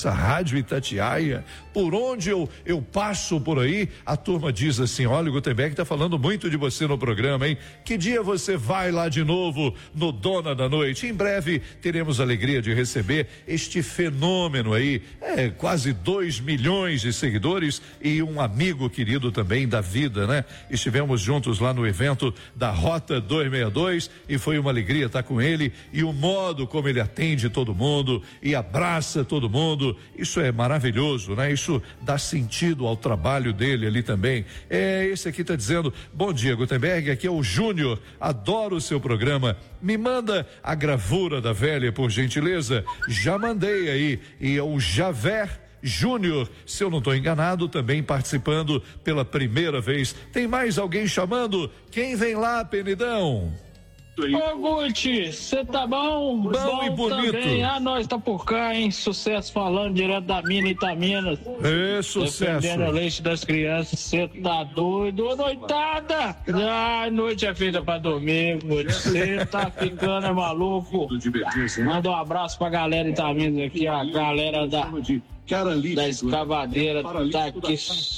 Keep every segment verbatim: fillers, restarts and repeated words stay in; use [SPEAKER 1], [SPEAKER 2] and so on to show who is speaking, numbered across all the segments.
[SPEAKER 1] essa Rádio Itatiaia, por onde eu, eu passo por aí, a turma diz assim: olha, o Gutenberg tá falando muito de você no programa, hein? Que dia você vai lá de novo no Dona da Noite? Em breve teremos a alegria de receber este fenômeno aí, é quase dois milhões de seguidores e um amigo querido também da vida, né? Estivemos juntos lá no evento da Rota duzentos e sessenta e dois e foi uma alegria estar com ele, e o modo como ele atende todo mundo e abraça todo mundo, isso é maravilhoso, né? Isso dá sentido ao trabalho dele ali também. É, esse aqui tá dizendo: bom dia, Gutenberg, aqui é o Júnior, adoro o seu programa, me manda a gravura da velha, por gentileza. Já mandei aí. E é o Javer Júnior, se eu não estou enganado, também participando pela primeira vez. Tem mais alguém chamando? Quem vem lá, Penidão?
[SPEAKER 2] Ô Guti, você tá bom?
[SPEAKER 1] Bom, bom e bonito.
[SPEAKER 2] Também. Ah, nós tá por cá, hein? Sucesso falando direto da mina Itaminas.
[SPEAKER 1] É, sucesso.
[SPEAKER 2] Defendendo o leite das crianças, você tá doido? Ô, noitada! Ah, noite é feita pra dormir, Guti. Você tá ficando é maluco. Manda um abraço pra galera Itaminas aqui, a galera da... da escavadeira tá aqui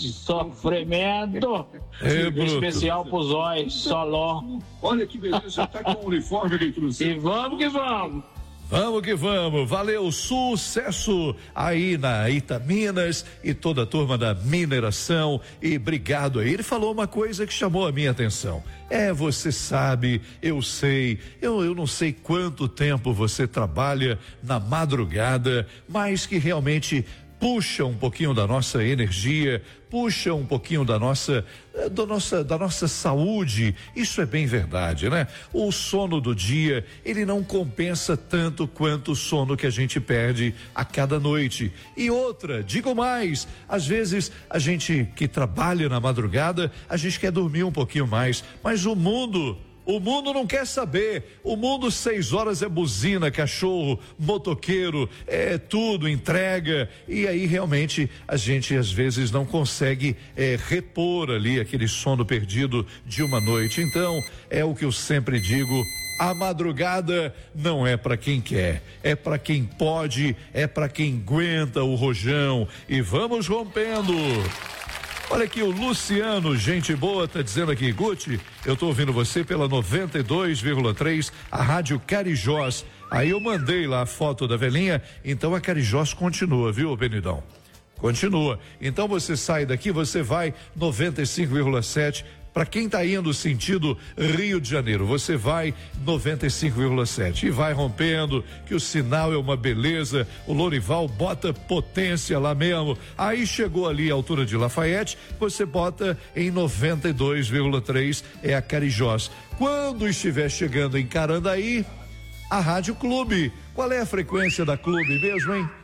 [SPEAKER 2] sofrimento.
[SPEAKER 1] É,
[SPEAKER 2] em especial pro Zói, Soló.
[SPEAKER 3] Olha que beleza, tá com o uniforme do Cruzeiro.
[SPEAKER 2] E vamos que vamos.
[SPEAKER 1] Vamos que vamos, valeu, sucesso aí na Itaminas e toda a turma da mineração, e obrigado aí. Ele falou uma coisa que chamou a minha atenção. É, você sabe, eu sei, eu, eu não sei quanto tempo você trabalha na madrugada, mas que realmente puxa um pouquinho da nossa energia, puxa um pouquinho da nossa, da nossa, da nossa saúde. Isso é bem verdade, né? O sono do dia, ele não compensa tanto quanto o sono que a gente perde a cada noite. E outra, digo mais, às vezes a gente que trabalha na madrugada, a gente quer dormir um pouquinho mais, mas o mundo O mundo não quer saber. O mundo, seis horas é buzina, cachorro, motoqueiro, é tudo, entrega. E aí realmente a gente às vezes não consegue é, repor ali aquele sono perdido de uma noite. Então, é o que eu sempre digo: a madrugada não é para quem quer, é para quem pode, é para quem aguenta o rojão. E vamos rompendo. Olha aqui, o Luciano, gente boa, tá dizendo aqui: Guti, eu tô ouvindo você pela noventa e dois vírgula três, a Rádio Carijós. Aí eu mandei lá a foto da velhinha, então a Carijós continua, viu, Benidão? Continua. Então você sai daqui, você vai noventa e cinco vírgula sete. Para quem tá indo sentido Rio de Janeiro, você vai noventa e cinco vírgula sete e vai rompendo, que o sinal é uma beleza. O Lorival bota potência lá mesmo. Aí chegou ali a altura de Lafayette, você bota em noventa e dois vírgula três, é a Carijós. Quando estiver chegando em Carandaí, a Rádio Clube. Qual é a frequência da Clube mesmo, hein?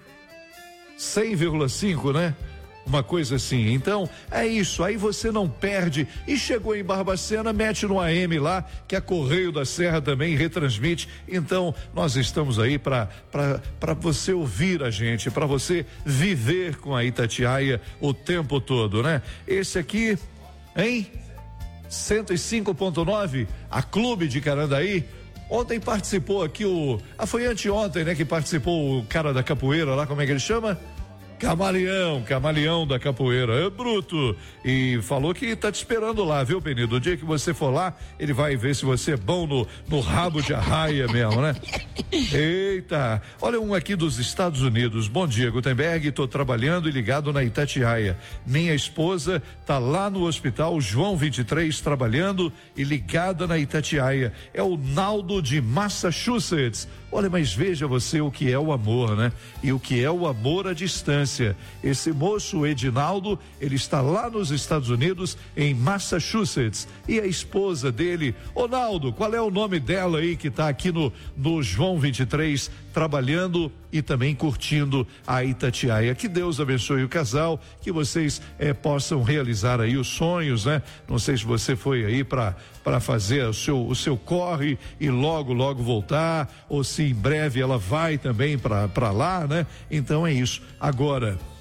[SPEAKER 1] cem vírgula cinco, né? Uma coisa assim. Então é isso, aí você não perde. E chegou em Barbacena, mete no A M lá, que a Correio da Serra também retransmite. Então nós estamos aí para para para você ouvir a gente, para você viver com a Itatiaia o tempo todo, né? Esse aqui, hein? cento e cinco ponto nove, a Clube de Carandaí. Ontem participou aqui o, ah, foi anteontem, né, que participou o cara da capoeira lá, como é que ele chama? Camaleão, camaleão da capoeira, é bruto. E falou que tá te esperando lá, viu, Penido? O dia que você for lá, ele vai ver se você é bom no, no rabo de arraia mesmo, né? Eita, olha um aqui dos Estados Unidos. Bom dia, Gutenberg, tô trabalhando e ligado na Itatiaia. Minha esposa tá lá no hospital João vinte e três trabalhando e ligada na Itatiaia. É o Naldo de Massachusetts. Olha, mas veja você o que é o amor, né? E o que é o amor à distância. Esse moço, Edinaldo, ele está lá nos Estados Unidos, em Massachusetts. E a esposa dele, ô Naldo, qual é o nome dela aí que está aqui no, no João vinte e três, trabalhando e também curtindo a Itatiaia? Que Deus abençoe o casal, que vocês eh, possam realizar aí os sonhos, né? Não sei se você foi aí para para fazer o seu o seu corre e logo logo voltar, ou se em breve ela vai também para para lá, né? Então é isso. Agora,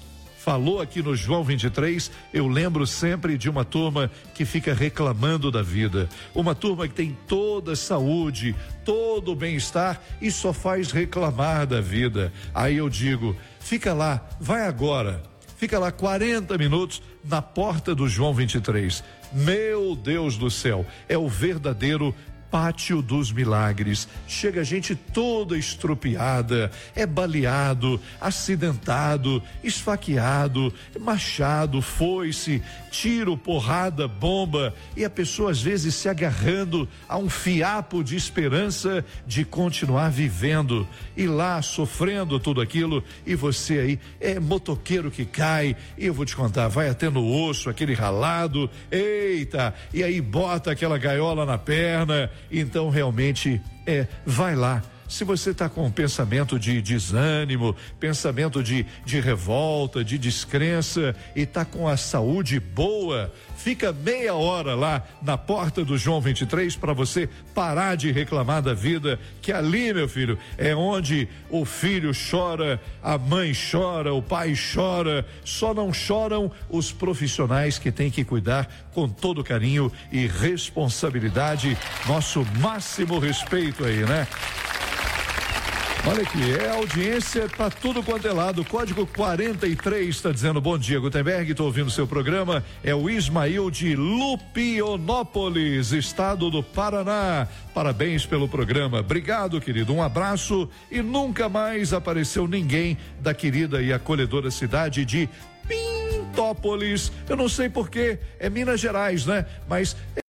[SPEAKER 1] falou aqui no João vinte e três, eu lembro sempre de uma turma que fica reclamando da vida, uma turma que tem toda a saúde, todo o bem-estar e só faz reclamar da vida. Aí eu digo, fica lá, vai agora, fica lá quarenta minutos na porta do João vinte e três. Meu Deus do céu, é o verdadeiro Pátio dos Milagres. Chega gente toda estrupiada, é baleado, acidentado, esfaqueado, machado, foice, tiro, porrada, bomba, e a pessoa às vezes se agarrando a um fiapo de esperança de continuar vivendo, e lá sofrendo tudo aquilo, e você aí é motoqueiro que cai, e eu vou te contar, vai até no osso, aquele ralado, eita, e aí bota aquela gaiola na perna. Então realmente é, vai lá. Se você está com um pensamento de desânimo, pensamento de, de revolta, de descrença e está com a saúde boa, fica meia hora lá na porta do João vinte e três para você parar de reclamar da vida, que ali, meu filho, é onde o filho chora, a mãe chora, o pai chora, só não choram os profissionais que têm que cuidar com todo carinho e responsabilidade. Nosso máximo respeito aí, né? Olha aqui, é audiência para tudo quanto é lado. Código quarenta e três está dizendo bom dia, Gutenberg, estou ouvindo o seu programa. É o Ismael de Lupionópolis, estado do Paraná. Parabéns pelo programa. Obrigado, querido. Um abraço. E nunca mais apareceu ninguém da querida e acolhedora cidade de Pintópolis. Eu não sei porquê, é Minas Gerais, né? Mas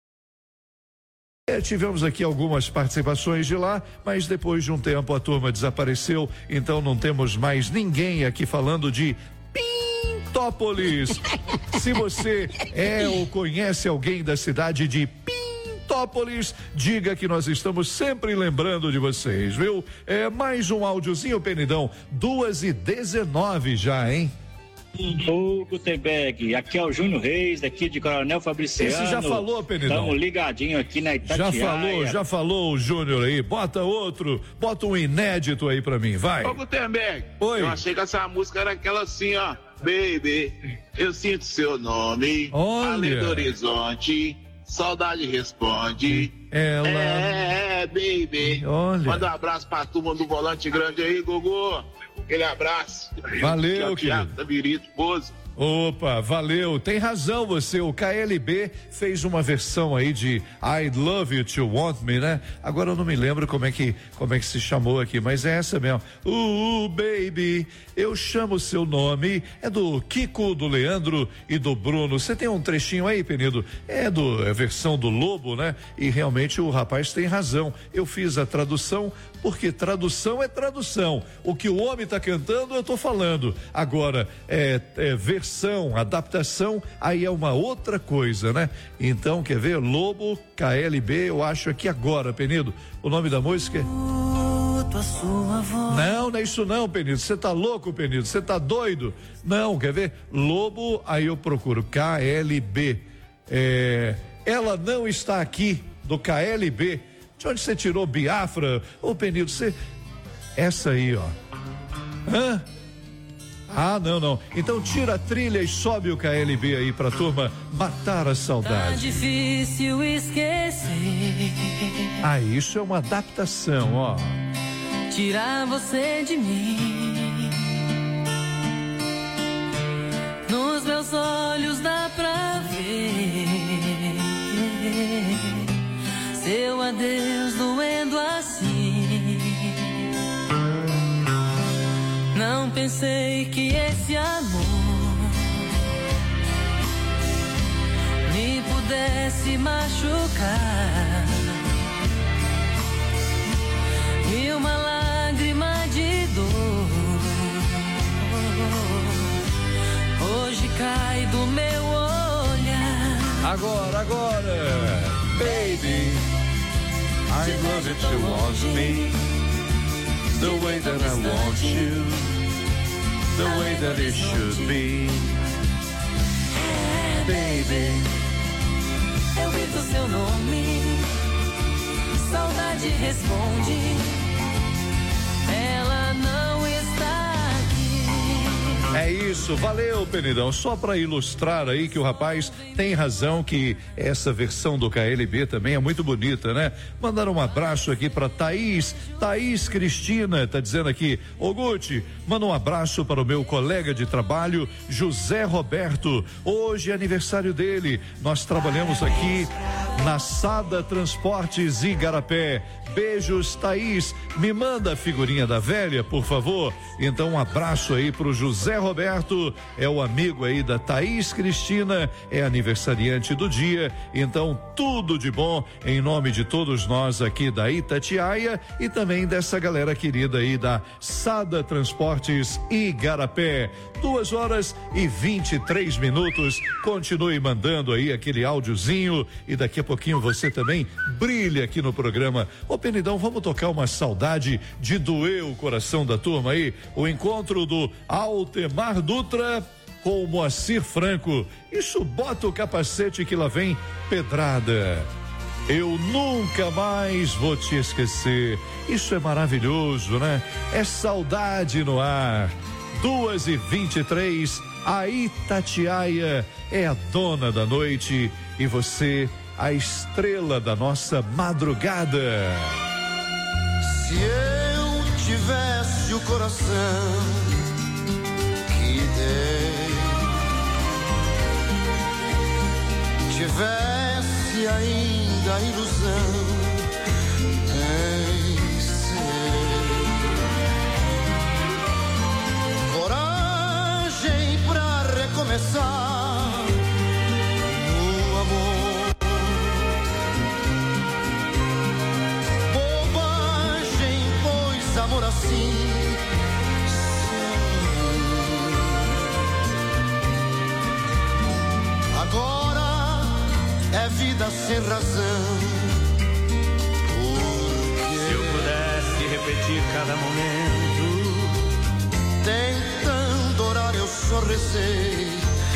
[SPEAKER 1] É, tivemos aqui algumas participações de lá, mas depois de um tempo a turma desapareceu, então não temos mais ninguém aqui falando de Pintópolis. Se você é ou conhece alguém da cidade de Pintópolis, diga que nós estamos sempre lembrando de vocês, viu? É mais um áudiozinho, Penidão, duas e dezenove já, hein?
[SPEAKER 4] Ô, Gutenberg, aqui é o Júnior Reis, daqui de Coronel Fabriciano.
[SPEAKER 1] Esse já falou, Penidão.
[SPEAKER 4] Estamos ligadinho aqui na Itatiaia.
[SPEAKER 1] Já falou, já falou o Júnior aí. Bota outro, bota um inédito aí pra mim, vai.
[SPEAKER 5] Ô, Gutenberg,
[SPEAKER 1] Oi.
[SPEAKER 5] Eu achei que essa música era aquela assim, ó. Baby, eu sinto seu nome.
[SPEAKER 1] Olha.
[SPEAKER 5] Além do horizonte, saudade responde.
[SPEAKER 1] Ela.
[SPEAKER 5] É, é, baby.
[SPEAKER 1] Olha.
[SPEAKER 5] Manda um abraço pra turma do Volante Grande aí, Gogô. Aquele abraço.
[SPEAKER 1] Valeu,
[SPEAKER 5] que é o Thiago Tabirito, Bozo.
[SPEAKER 1] Opa, valeu, tem razão você, o K L B fez uma versão aí de I'd Love You to Want Me, né? Agora eu não me lembro como é que, como é que se chamou aqui, mas é essa mesmo. Uh, baby, eu chamo seu nome, é do Kiko, do Leandro e do Bruno. Você tem um trechinho aí, Penido? É do, é a versão do Lobo, né? E realmente o rapaz tem razão, eu fiz a tradução, porque tradução é tradução, o que o homem tá cantando eu tô falando, agora é, é versão, adaptação, aí é uma outra coisa, né? Então, quer ver? Lobo, K L B, eu acho aqui agora, Penido, o nome da música é... Não, não é isso não, Penido, você tá louco, Penido, você tá doido? Não, quer ver? Lobo, aí eu procuro, K L B, é... Ela Não Está Aqui, do K L B. De onde você tirou Biafra? Ô, Penido, você... Essa aí, ó. Hã? Ah, não, não. Então tira a trilha e sobe o K L B aí pra turma matar a saudade.
[SPEAKER 6] Tá difícil esquecer.
[SPEAKER 1] Ah, isso é uma adaptação, ó.
[SPEAKER 6] Tirar você de mim. Nos meus olhos dá pra ver seu adeus doendo assim. Não pensei que esse amor me pudesse machucar. E uma lágrima de dor hoje cai do meu olhar.
[SPEAKER 1] Agora, agora, baby, I love it to want me, the way that I want you, the way that it should be. Baby,
[SPEAKER 6] eu grito seu nome, saudade responde, ela não está aqui.
[SPEAKER 1] É isso, valeu, Penidão. Só para ilustrar aí que o rapaz tem razão, que essa versão do K L B também é muito bonita, né? Mandar um abraço aqui para Thaís, Thaís Cristina, tá dizendo aqui: ô Guti, manda um abraço para o meu colega de trabalho, José Roberto. Hoje é aniversário dele. Nós trabalhamos aqui na Sada Transportes Igarapé. Beijos, Thaís. Me manda a figurinha da velha, por favor. Então, um abraço aí pro José Roberto, é o amigo aí da Thaís Cristina, é aniversariante do dia. Então, tudo de bom em nome de todos nós aqui da Itatiaia e também dessa galera querida aí da Sada Transportes Igarapé. Duas horas e vinte e três minutos. Continue mandando aí aquele áudiozinho e daqui a pouquinho você também brilha aqui no programa. Ô Penidão, vamos tocar uma saudade de doer o coração da turma aí? O encontro do Altemar Dutra com o Moacir Franco. Isso, bota o capacete que lá vem pedrada. Eu nunca mais vou te esquecer. Isso é maravilhoso, né? É saudade no ar. Duas e vinte e três, a Itatiaia é a dona da noite e você a estrela da nossa madrugada.
[SPEAKER 7] Se eu tivesse o coração que dei, tivesse ainda a ilusão em ser, coragem pra recomeçar no amor, bobagem, pois amor assim agora é vida sem razão. Porque
[SPEAKER 8] se eu pudesse repetir cada momento,
[SPEAKER 7] tentando orar eu só rezei.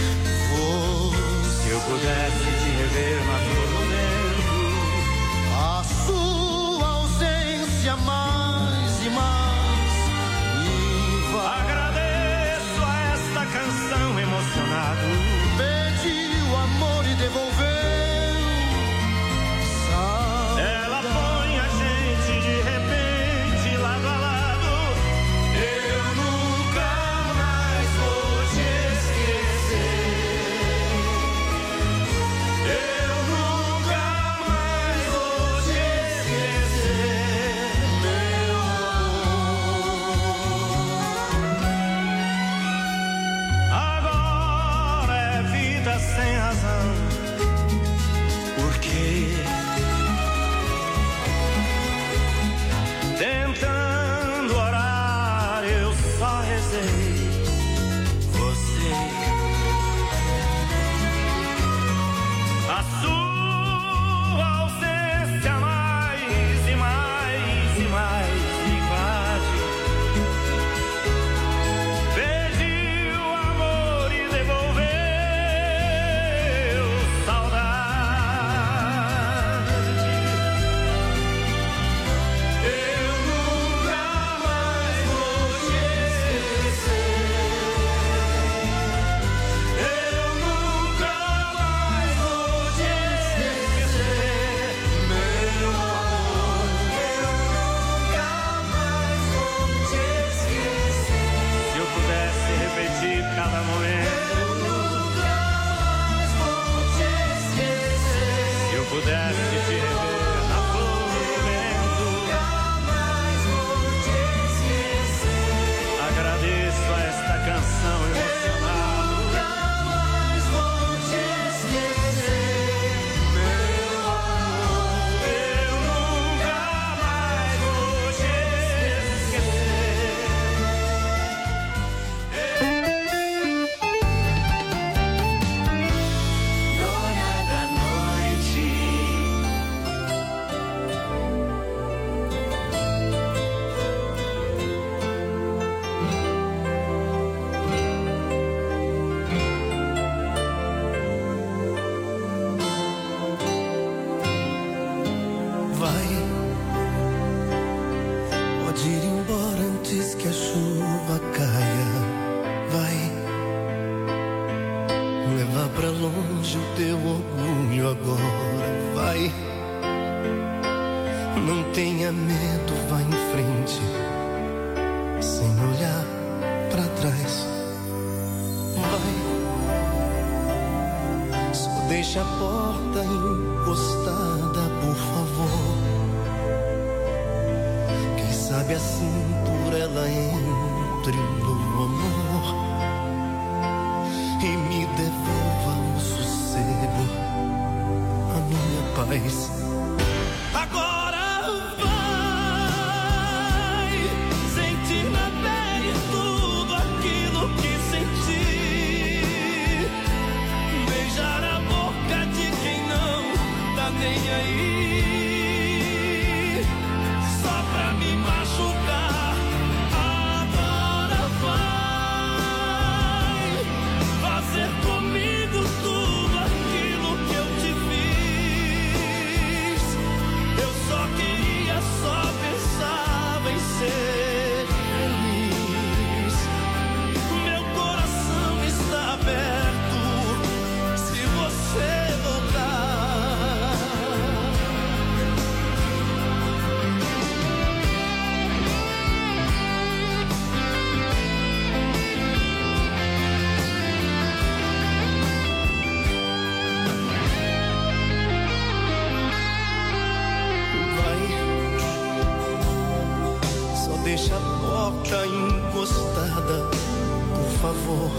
[SPEAKER 8] Se eu pudesse te rever na todo momento,
[SPEAKER 7] a sua ausência mais e mais me vai.
[SPEAKER 8] Agradeço a esta canção emocionado,
[SPEAKER 7] pediu amor e devolveu.
[SPEAKER 8] Ela põe a gente de repente lado a lado.
[SPEAKER 7] Eu nunca mais vou te esquecer. Eu nunca pra longe o teu orgulho agora, vai. Não tenha medo, vai em frente, sem olhar pra trás. Vai, só deixa a porta encostada, por favor. Quem sabe assim por ela entre no amor e me devolva o sossego, a minha paz. Agora vai sentir na pele tudo aquilo que senti, beijar a boca de quem não tá nem aí, só pra me machucar. Agora vai fazer comigo tudo aquilo que eu te fiz. Eu só queria, só pensava em ser feliz. Meu coração está aberto se você voltar. Vai, só deixa a porta encostada, por favor.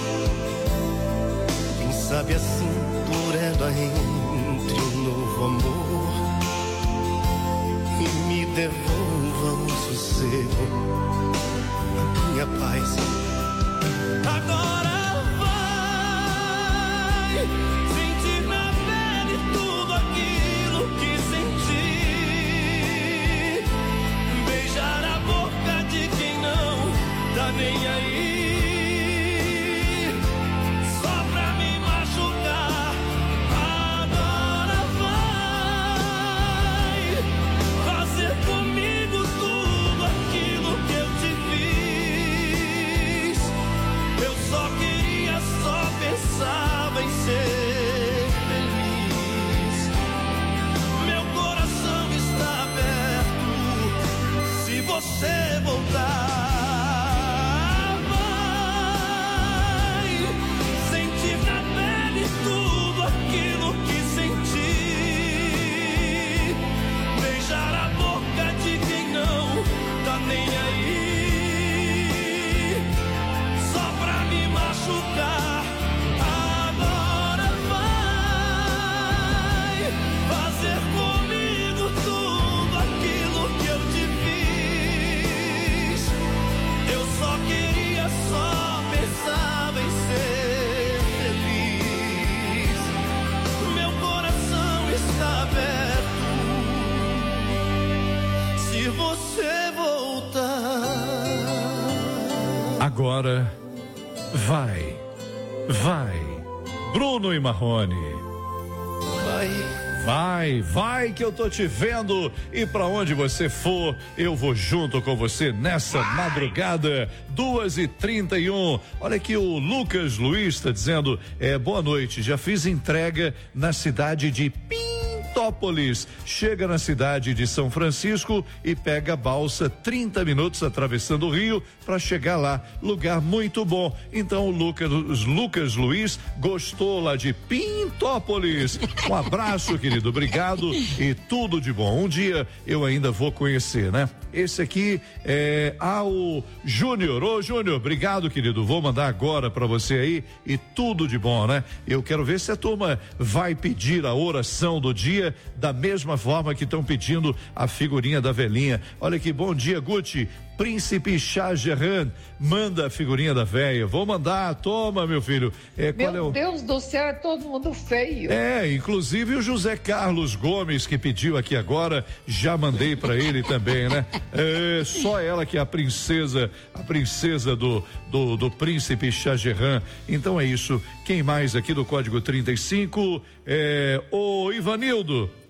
[SPEAKER 7] Quem sabe assim por ela entre um novo amor e me devolva o sossego, a minha paz. Agora vai sentir na pele tudo aquilo que senti, beijar a boca de quem não tá nem aí, só pra me machucar. Agora vai fazer comigo tudo aquilo que eu te fiz. Eu só queria, só pensava em ser feliz. Meu coração está aberto se você voltar. Vai sentir na pele tudo aquilo que senti, beijar a boca de quem não tá nem aí, só pra me machucar. Agora vai fazer comigo tudo aquilo que eu te fiz. Eu só queria, só pensava em ser feliz. Meu coração está aberto se você voltar.
[SPEAKER 1] Agora vai, vai, Bruno e Marrone.
[SPEAKER 7] Vai,
[SPEAKER 1] Vai, vai que eu tô te vendo e pra onde você for, eu vou junto com você nessa madrugada, duas e trinta e um. Olha aqui o Lucas Luiz tá dizendo, é, boa noite, já fiz entrega na cidade de Pintópolis, chega na cidade de São Francisco e pega a balsa, trinta minutos atravessando o rio para chegar lá, lugar muito bom. Então o Lucas, Lucas Luiz gostou lá de Pintópolis. Um abraço, querido, obrigado e tudo de bom. Um dia eu ainda vou conhecer, né? Esse aqui é ao Júnior. Ô Júnior, obrigado, querido. Vou mandar agora para você aí e tudo de bom, né? Eu quero ver se a turma vai pedir a oração do dia da mesma forma que estão pedindo a figurinha da velhinha. Olha que bom dia, Guti. Príncipe Shah Jahan, manda a figurinha da véia. Vou mandar, toma, meu filho. É,
[SPEAKER 9] meu
[SPEAKER 1] qual é o...
[SPEAKER 9] Deus do céu, é todo mundo feio.
[SPEAKER 1] É, inclusive o José Carlos Gomes, que pediu aqui agora, já mandei pra ele também, né? É, só ela que é a princesa, a princesa do, do, do príncipe Shah Jahan. Então é isso. Quem mais aqui do código trinta e cinco? É, o Ivanildo.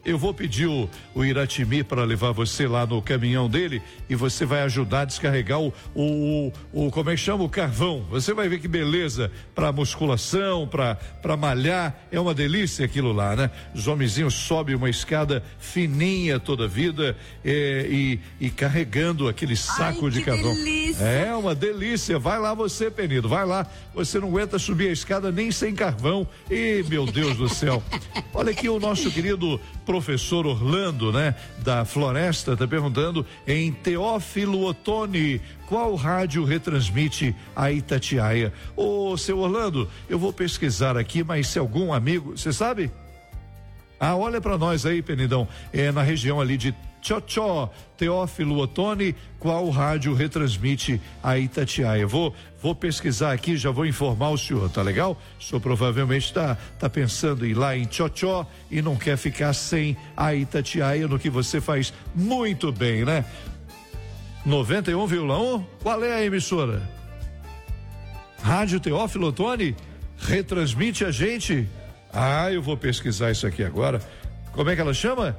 [SPEAKER 1] eu vou pedir o, o Iratimi para levar você lá no caminhão dele e você vai ajudar a descarregar o, o, o, o como é que chama? O carvão. Você vai ver que beleza para musculação, para para malhar, é uma delícia aquilo lá, né? Os homenzinhos sobem uma escada fininha toda a vida é, e, e carregando aquele saco
[SPEAKER 10] Ai,
[SPEAKER 1] de
[SPEAKER 10] que
[SPEAKER 1] carvão.
[SPEAKER 10] delícia.
[SPEAKER 1] É uma delícia. Vai lá você, Penido, vai lá. Você não aguenta subir a escada nem sem carvão. E meu Deus do céu. Olha aqui o nosso querido professor Orlando, né? Da Floresta, tá perguntando em Teófilo Otoni, qual rádio retransmite a Itatiaia? Ô, seu Orlando, eu vou pesquisar aqui, mas se algum amigo, você sabe? Ah, olha pra nós aí, Penidão, é na região ali de Tchotchó, Teófilo Otoni, qual rádio retransmite a Itatiaia? Vou, vou pesquisar aqui, já vou informar o senhor, tá legal? O senhor provavelmente tá, tá pensando em ir lá em Tchotchó e não quer ficar sem a Itatiaia, no que você faz muito bem, né? noventa e um vírgula um, qual é a emissora? Rádio Teófilo Otoni retransmite a gente? Ah, eu vou pesquisar isso aqui agora. Como é que ela chama?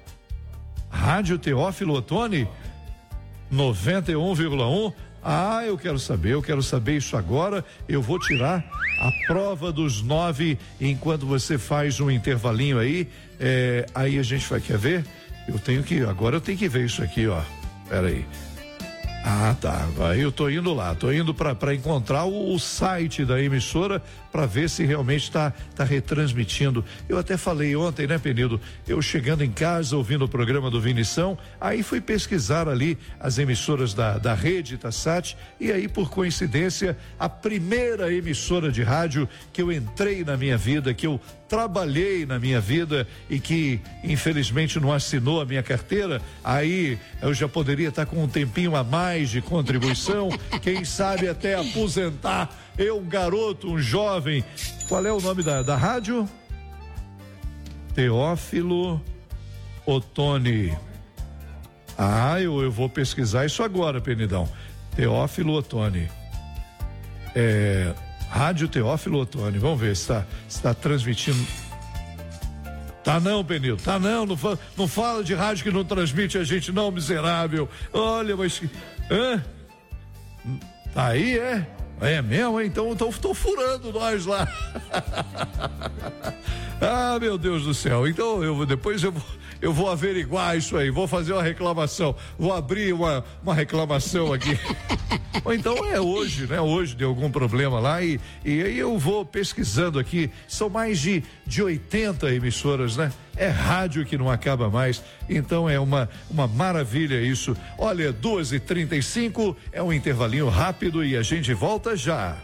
[SPEAKER 1] Rádio Teófilo Otoni noventa e um vírgula um. Ah, eu quero saber, eu quero saber isso agora. Eu vou tirar a prova dos nove enquanto você faz um intervalinho aí. É, aí a gente vai, quer ver? Eu tenho que, agora eu tenho que ver isso aqui, ó. Pera aí. Ah, tá. Aí eu tô indo lá, tô indo para encontrar o, o site da emissora para ver se realmente está tá retransmitindo. Eu até falei ontem, né, Penido? Eu chegando em casa, ouvindo o programa do Vinição, aí fui pesquisar ali as emissoras da, da rede Itassat e aí, por coincidência, a primeira emissora de rádio que eu entrei na minha vida, que eu trabalhei na minha vida e que infelizmente não assinou a minha carteira, aí eu já poderia estar com um tempinho a mais de contribuição, quem sabe até aposentar. Eu, um garoto, um jovem. Qual é o nome da, da rádio? Teófilo Otoni. Ah, eu, eu vou pesquisar isso agora, Penidão. Teófilo Otoni. É, Rádio Teófilo Otoni. Vamos ver se está se tá transmitindo. Tá não, Penil, tá não, não fala, não fala de rádio que não transmite a gente não, miserável. Olha, mas... Hã? Tá aí, é? É mesmo, hein? Então tô, tô furando nós lá. Ah, meu Deus do céu. Então eu depois eu vou, eu vou averiguar isso aí, vou fazer uma reclamação, vou abrir uma, uma reclamação aqui. Ou então é hoje, né? Hoje deu algum problema lá e, e aí eu vou pesquisando aqui. São mais de, de oitenta emissoras, né? É rádio que não acaba mais. Então é uma, uma maravilha isso. Olha, duas e trinta e cinco, é um intervalinho rápido e a gente volta já.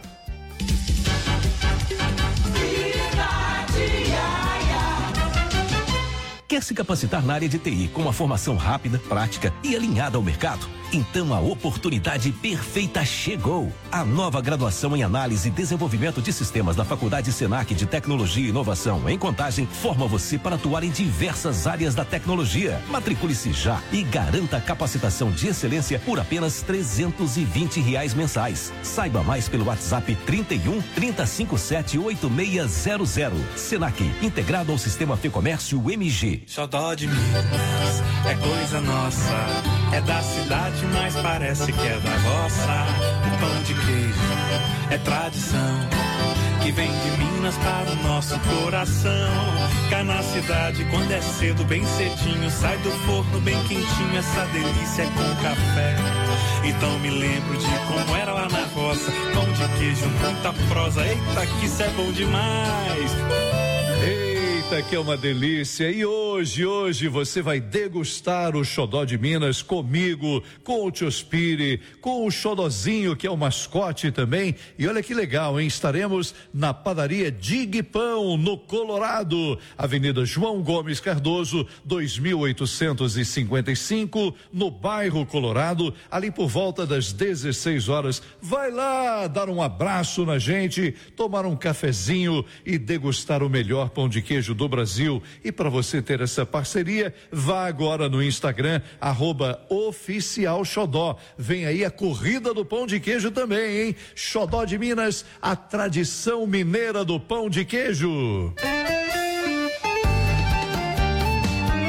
[SPEAKER 11] Quer se capacitar na área de T I com uma formação rápida, prática e alinhada ao mercado? Então a oportunidade perfeita chegou. A nova graduação em Análise e Desenvolvimento de Sistemas da Faculdade Senac de Tecnologia e Inovação em Contagem forma você para atuar em diversas áreas da tecnologia. Matricule-se já e garanta a capacitação de excelência por apenas trezentos e vinte reais mensais. Saiba mais pelo WhatsApp trinta e um, trinta, cinquenta e sete, oitenta e seis zero zero. Senac, integrado ao Sistema Fecomércio M G.
[SPEAKER 12] Xodó de Minas é coisa nossa, é da cidade, mas parece que é da roça. O pão de queijo é tradição que vem de Minas para o nosso coração. Cá na cidade, quando é cedo, bem cedinho, sai do forno bem quentinho, essa delícia é com café. Então me lembro de como era lá na roça, pão de queijo, muita prosa, eita que isso é bom demais.
[SPEAKER 1] Eita, que é uma delícia. E hoje, hoje você vai degustar o Xodó de Minas comigo, com o Tio Spire, com o Xodozinho, que é o mascote também. E olha que legal, hein? Estaremos na padaria Dig Pão, no Colorado, Avenida João Gomes Cardoso, dois mil oitocentos e cinquenta e cinco, no bairro Colorado, ali por volta das dezesseis horas. Vai lá dar um abraço na gente, tomar um cafezinho e degustar o melhor pão de queijo do Brasil. E para você ter essa parceria, vá agora no Instagram, arroba oficial Xodó. Vem aí a corrida do pão de queijo também, hein? Xodó de Minas, a tradição mineira do pão de queijo.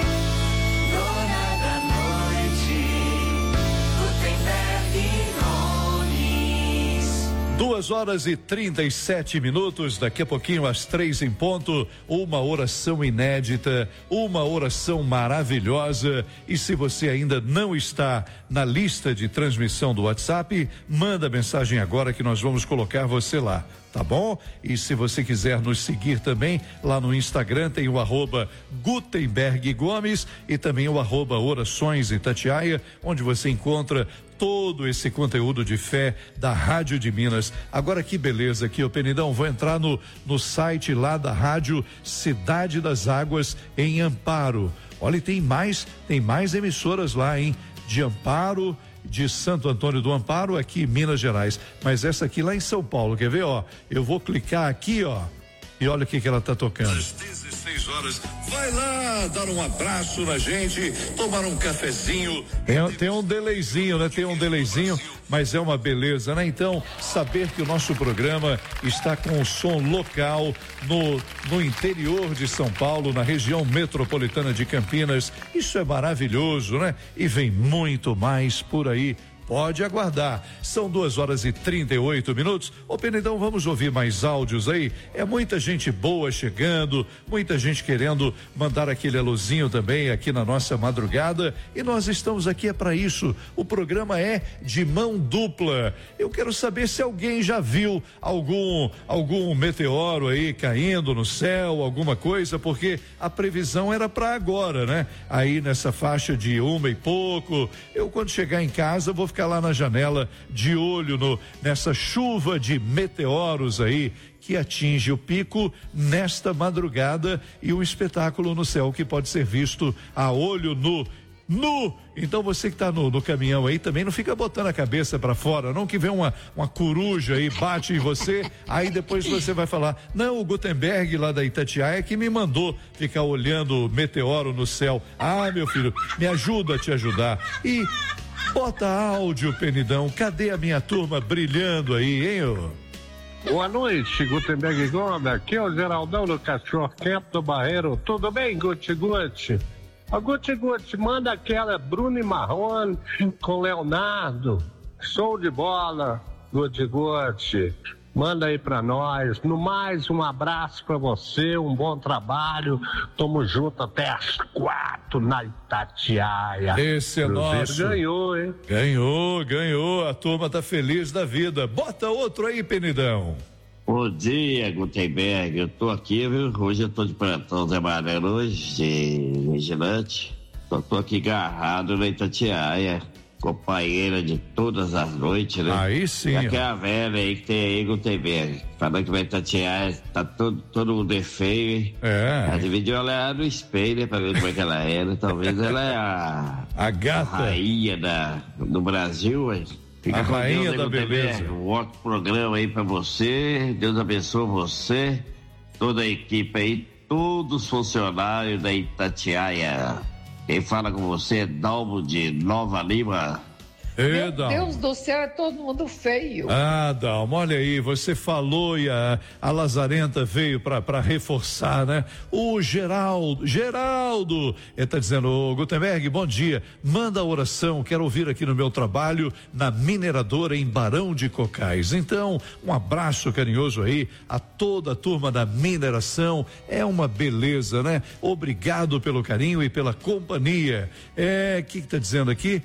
[SPEAKER 1] Duas horas e trinta e sete minutos, daqui a pouquinho às três em ponto, uma oração inédita, uma oração maravilhosa. E se você ainda não está na lista de transmissão do WhatsApp, manda mensagem agora que nós vamos colocar você lá, tá bom? E se você quiser nos seguir também, lá no Instagram tem o arroba Gutenberg Gomes e também o arroba Orações Itatiaia, onde você encontra todo esse conteúdo de fé da Rádio de Minas. Agora que beleza aqui, ô Penidão, vou entrar no, no site lá da Rádio Cidade das Águas em Amparo. Olha, tem mais, tem mais emissoras lá, hein? De Amparo, de Santo Antônio do Amparo, aqui em Minas Gerais. Mas essa aqui lá em São Paulo, quer ver, ó? Eu vou clicar aqui, ó. E olha o que que ela tá tocando. Às dezesseis horas, vai lá dar um abraço na gente, tomar um cafezinho. Tem, tem um delayzinho, né? Tem um delayzinho, mas é uma beleza, né? Então, saber que o nosso programa está com o som local no, no interior de São Paulo, na região metropolitana de Campinas, isso é maravilhoso, né? E vem muito mais por aí. Pode aguardar. São duas horas e trinta e oito minutos. Ô Penedão, vamos ouvir mais áudios aí? É muita gente boa chegando, muita gente querendo mandar aquele alôzinho também aqui na nossa madrugada. E nós estamos aqui é para isso. O programa é de mão dupla. Eu quero saber se alguém já viu algum algum meteoro aí caindo no céu, alguma coisa, porque a previsão era para agora, né? Aí nessa faixa de uma e pouco. Eu quando chegar em casa vou ficar lá na janela de olho no, nessa chuva de meteoros aí que atinge o pico nesta madrugada e um espetáculo no céu que pode ser visto a olho nu. Nu! Então você que está no, no caminhão aí também não fica botando a cabeça para fora, não, que vem uma, uma coruja aí, bate em você, aí depois você vai falar, não, o Gutenberg lá da Itatiaia que me mandou ficar olhando o meteoro no céu. Ah, meu filho, me ajuda a te ajudar. E bota áudio, Penidão, cadê a minha turma brilhando aí, hein, ô?
[SPEAKER 10] Boa noite, Gutenberg Gomes, aqui é o Geraldão do Cachorro Quente do Barreiro, tudo bem, Guti Guti? Ó, Guti Guti, manda aquela Bruno e Marrone com Leonardo, show de bola, Guti Guti. Manda aí pra nós. No mais, um abraço pra você, um bom trabalho. Tamo junto até às quatro na Itatiaia.
[SPEAKER 1] Esse é
[SPEAKER 10] Cruzeiro
[SPEAKER 1] nosso.
[SPEAKER 10] Ganhou, hein?
[SPEAKER 1] Ganhou, ganhou. A turma tá feliz da vida. Bota outro aí, Penidão.
[SPEAKER 13] Bom dia, Gutenberg. Eu tô aqui, viu? Hoje eu tô de plantão trabalhando hoje, de vigilante. Eu tô aqui agarrado na Itatiaia. Companheira de todas as noites, né?
[SPEAKER 1] Aí sim.
[SPEAKER 13] E aquela velha aí que tem aí, Gutenberg, falando que vai Itatiaia, tá todo, todo mundo é feio, hein?
[SPEAKER 1] É.
[SPEAKER 13] Ela devia olhar no espelho, né, pra ver como é que ela era. Talvez ela é a...
[SPEAKER 1] A gata.
[SPEAKER 13] A rainha da, do Brasil, hein? Fica
[SPEAKER 1] A
[SPEAKER 13] com
[SPEAKER 1] rainha
[SPEAKER 13] Deus,
[SPEAKER 1] da
[SPEAKER 13] Gutenberg.
[SPEAKER 1] beleza.
[SPEAKER 13] Um ótimo programa aí pra você. Deus abençoe você, toda a equipe aí, todos os funcionários da Itatiaia. Quem fala com você é Dalmo de Nova Lima.
[SPEAKER 9] Meu
[SPEAKER 1] Dalmo.
[SPEAKER 9] Deus do céu, é todo mundo feio.
[SPEAKER 1] Ah, Dalmo, olha aí, você falou e a, a Lazarenta veio para reforçar, né? O Geraldo, Geraldo, ele tá dizendo, ô Gutenberg, bom dia, manda a oração, quero ouvir aqui no meu trabalho na mineradora em Barão de Cocais. Então, um abraço carinhoso aí a toda a turma da mineração, é uma beleza, né? Obrigado pelo carinho e pela companhia. É, o que que tá dizendo aqui?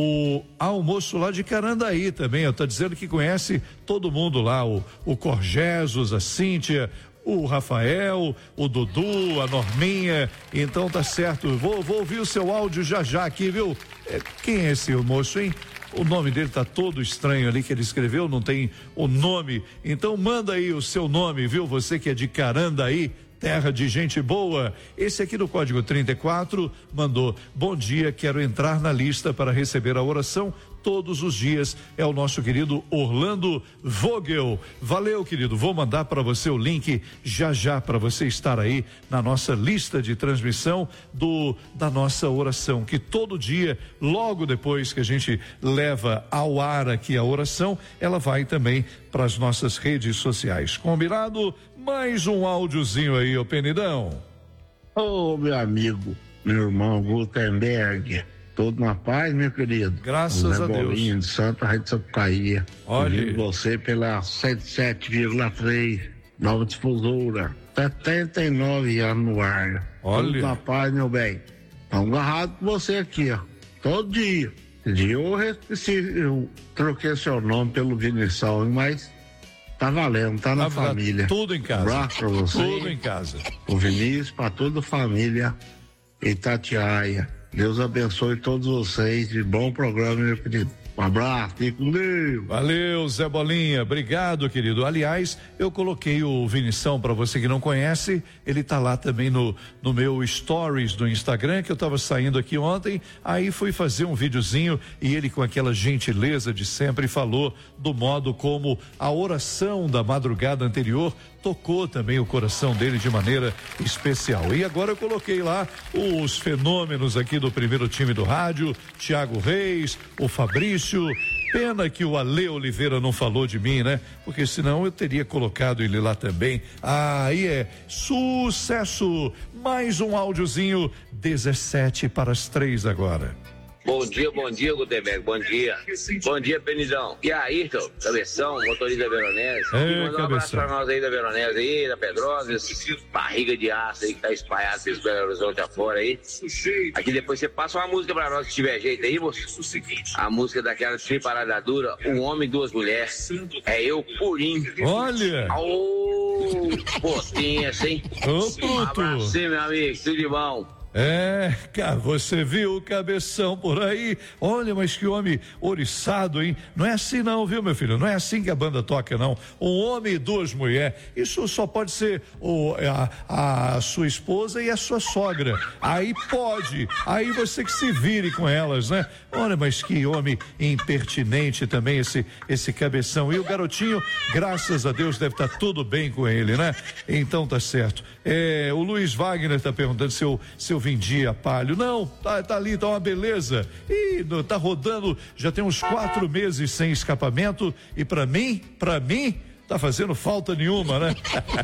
[SPEAKER 1] O almoço lá de Carandaí também, está dizendo que conhece todo mundo lá, o, o Corgesos, a Cíntia, o Rafael, o Dudu, a Norminha, então tá certo, vou, vou ouvir o seu áudio já já aqui, viu? É, quem é esse moço, hein? O nome dele tá todo estranho ali que ele escreveu, não tem o nome, então manda aí o seu nome, viu? Você que é de Carandaí, terra de gente boa. Esse aqui do código trinta e quatro mandou: bom dia, quero entrar na lista para receber a oração todos os dias. É o nosso querido Orlando Vogel. Valeu, querido. Vou mandar para você o link já já para você estar aí na nossa lista de transmissão do da nossa oração, que todo dia, logo depois que a gente leva ao ar aqui a oração, ela vai também para as nossas redes sociais. Combinado? Mais um áudiozinho aí, ô Penidão.
[SPEAKER 14] Ô, meu amigo, meu irmão Gutenberg, Tudo na paz, meu querido.
[SPEAKER 1] Graças a Deus.
[SPEAKER 14] Bolinho de Santa Rede Sapucaí.
[SPEAKER 1] Olha.
[SPEAKER 14] Você pela cento e sete vírgula três, Nova Difusora. setenta e nove anos no ar.
[SPEAKER 1] Olha.
[SPEAKER 14] Tudo na paz, meu bem. Estamos agarrados com você aqui, ó. Todo dia. Esse dia eu, esqueci, eu troquei seu nome pelo Vinição, mas tá valendo, tá na
[SPEAKER 1] Tá-
[SPEAKER 14] família.
[SPEAKER 1] tudo em casa.
[SPEAKER 14] Um abraço pra você.
[SPEAKER 1] Tudo em casa.
[SPEAKER 14] O Vinícius, pra toda a família Itatiaia. Deus abençoe todos vocês e bom programa, meu querido. Um abraço, fique com Deus.
[SPEAKER 1] Valeu, Zé Bolinha, obrigado, querido. Aliás, eu coloquei o Vinição, para você que não conhece, ele tá lá também no, no meu stories do Instagram, que eu tava saindo aqui ontem, aí fui fazer um videozinho e ele, com aquela gentileza de sempre, falou do modo como a oração da madrugada anterior tocou também o coração dele de maneira especial. E agora eu coloquei lá os fenômenos aqui do primeiro time do rádio, Tiago Reis, o Fabrício. Pena que o Ale Oliveira não falou de mim, né? Porque senão eu teria colocado ele lá também. Ah, aí é sucesso! Mais um áudiozinho, dezessete para as três agora.
[SPEAKER 15] Bom dia, bom dia, Gutenberg, bom dia. Bom dia, Penidão. E aí, Ayrton, Cabeção, motorista da Veronese.
[SPEAKER 1] Ei,
[SPEAKER 15] Manda um abraço
[SPEAKER 1] Cabeção.
[SPEAKER 15] pra nós aí da Veronese aí, da Pedrosas, barriga de aço aí que tá espalhado pelos Belo Horizonte afora aí. Aqui depois você passa uma música pra nós que tiver jeito aí, moço. A música daquela triparada dura, Um Homem e Duas Mulheres. É eu, purinho.
[SPEAKER 1] Olha!
[SPEAKER 15] Ô, potência, hein?
[SPEAKER 1] Ô,
[SPEAKER 15] Um abraço, meu amigo, tudo de bom.
[SPEAKER 1] É, cara, você viu o Cabeção por aí? Olha, mas que homem oriçado, hein? Não é assim não, viu, meu filho? Não é assim que a banda toca, não. Um homem e duas mulheres. Isso só pode ser o, a, a sua esposa e a sua sogra. Aí pode. Aí você que se vire com elas, né? Olha, mas que homem impertinente também esse, esse Cabeção. E o garotinho, graças a Deus, deve estar tudo bem com ele, né? Então tá certo. É, o Luiz Wagner tá perguntando se eu, se eu vendia palho. Não, tá, tá ali, tá uma beleza. E no- tá rodando, já tem uns quatro meses sem escapamento. E pra mim, pra mim, tá fazendo falta nenhuma, né?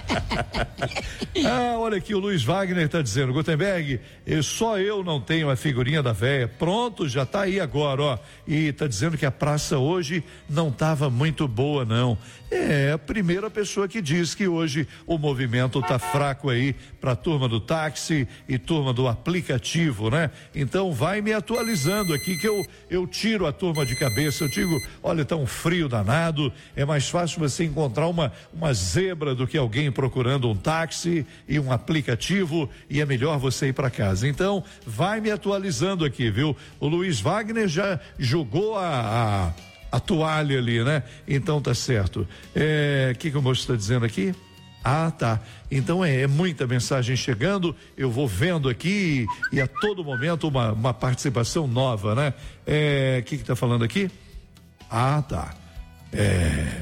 [SPEAKER 1] Ah, olha aqui, o Luiz Wagner tá dizendo, Gutenberg, eu, só eu não tenho a figurinha da véia. Pronto, já tá aí agora, ó. E tá dizendo que a praça hoje não tava muito boa, não. É a primeira pessoa que diz que hoje o movimento tá fraco aí pra turma do táxi e turma do aplicativo, né? Então vai me atualizando aqui que eu, eu tiro a turma de cabeça. Eu digo, olha, tá um frio danado, é mais fácil você encontrar uma, uma zebra do que alguém procurando um táxi e um aplicativo, e é melhor você ir para casa. Então vai me atualizando aqui, viu? O Luiz Wagner já jogou a, a a toalha ali, né? Então tá certo. É, o que, que o moço está dizendo aqui? Ah, tá. Então é, é muita mensagem chegando, eu vou vendo aqui e, e a todo momento uma, uma participação nova, né? É, o que que tá falando aqui? Ah, tá. É.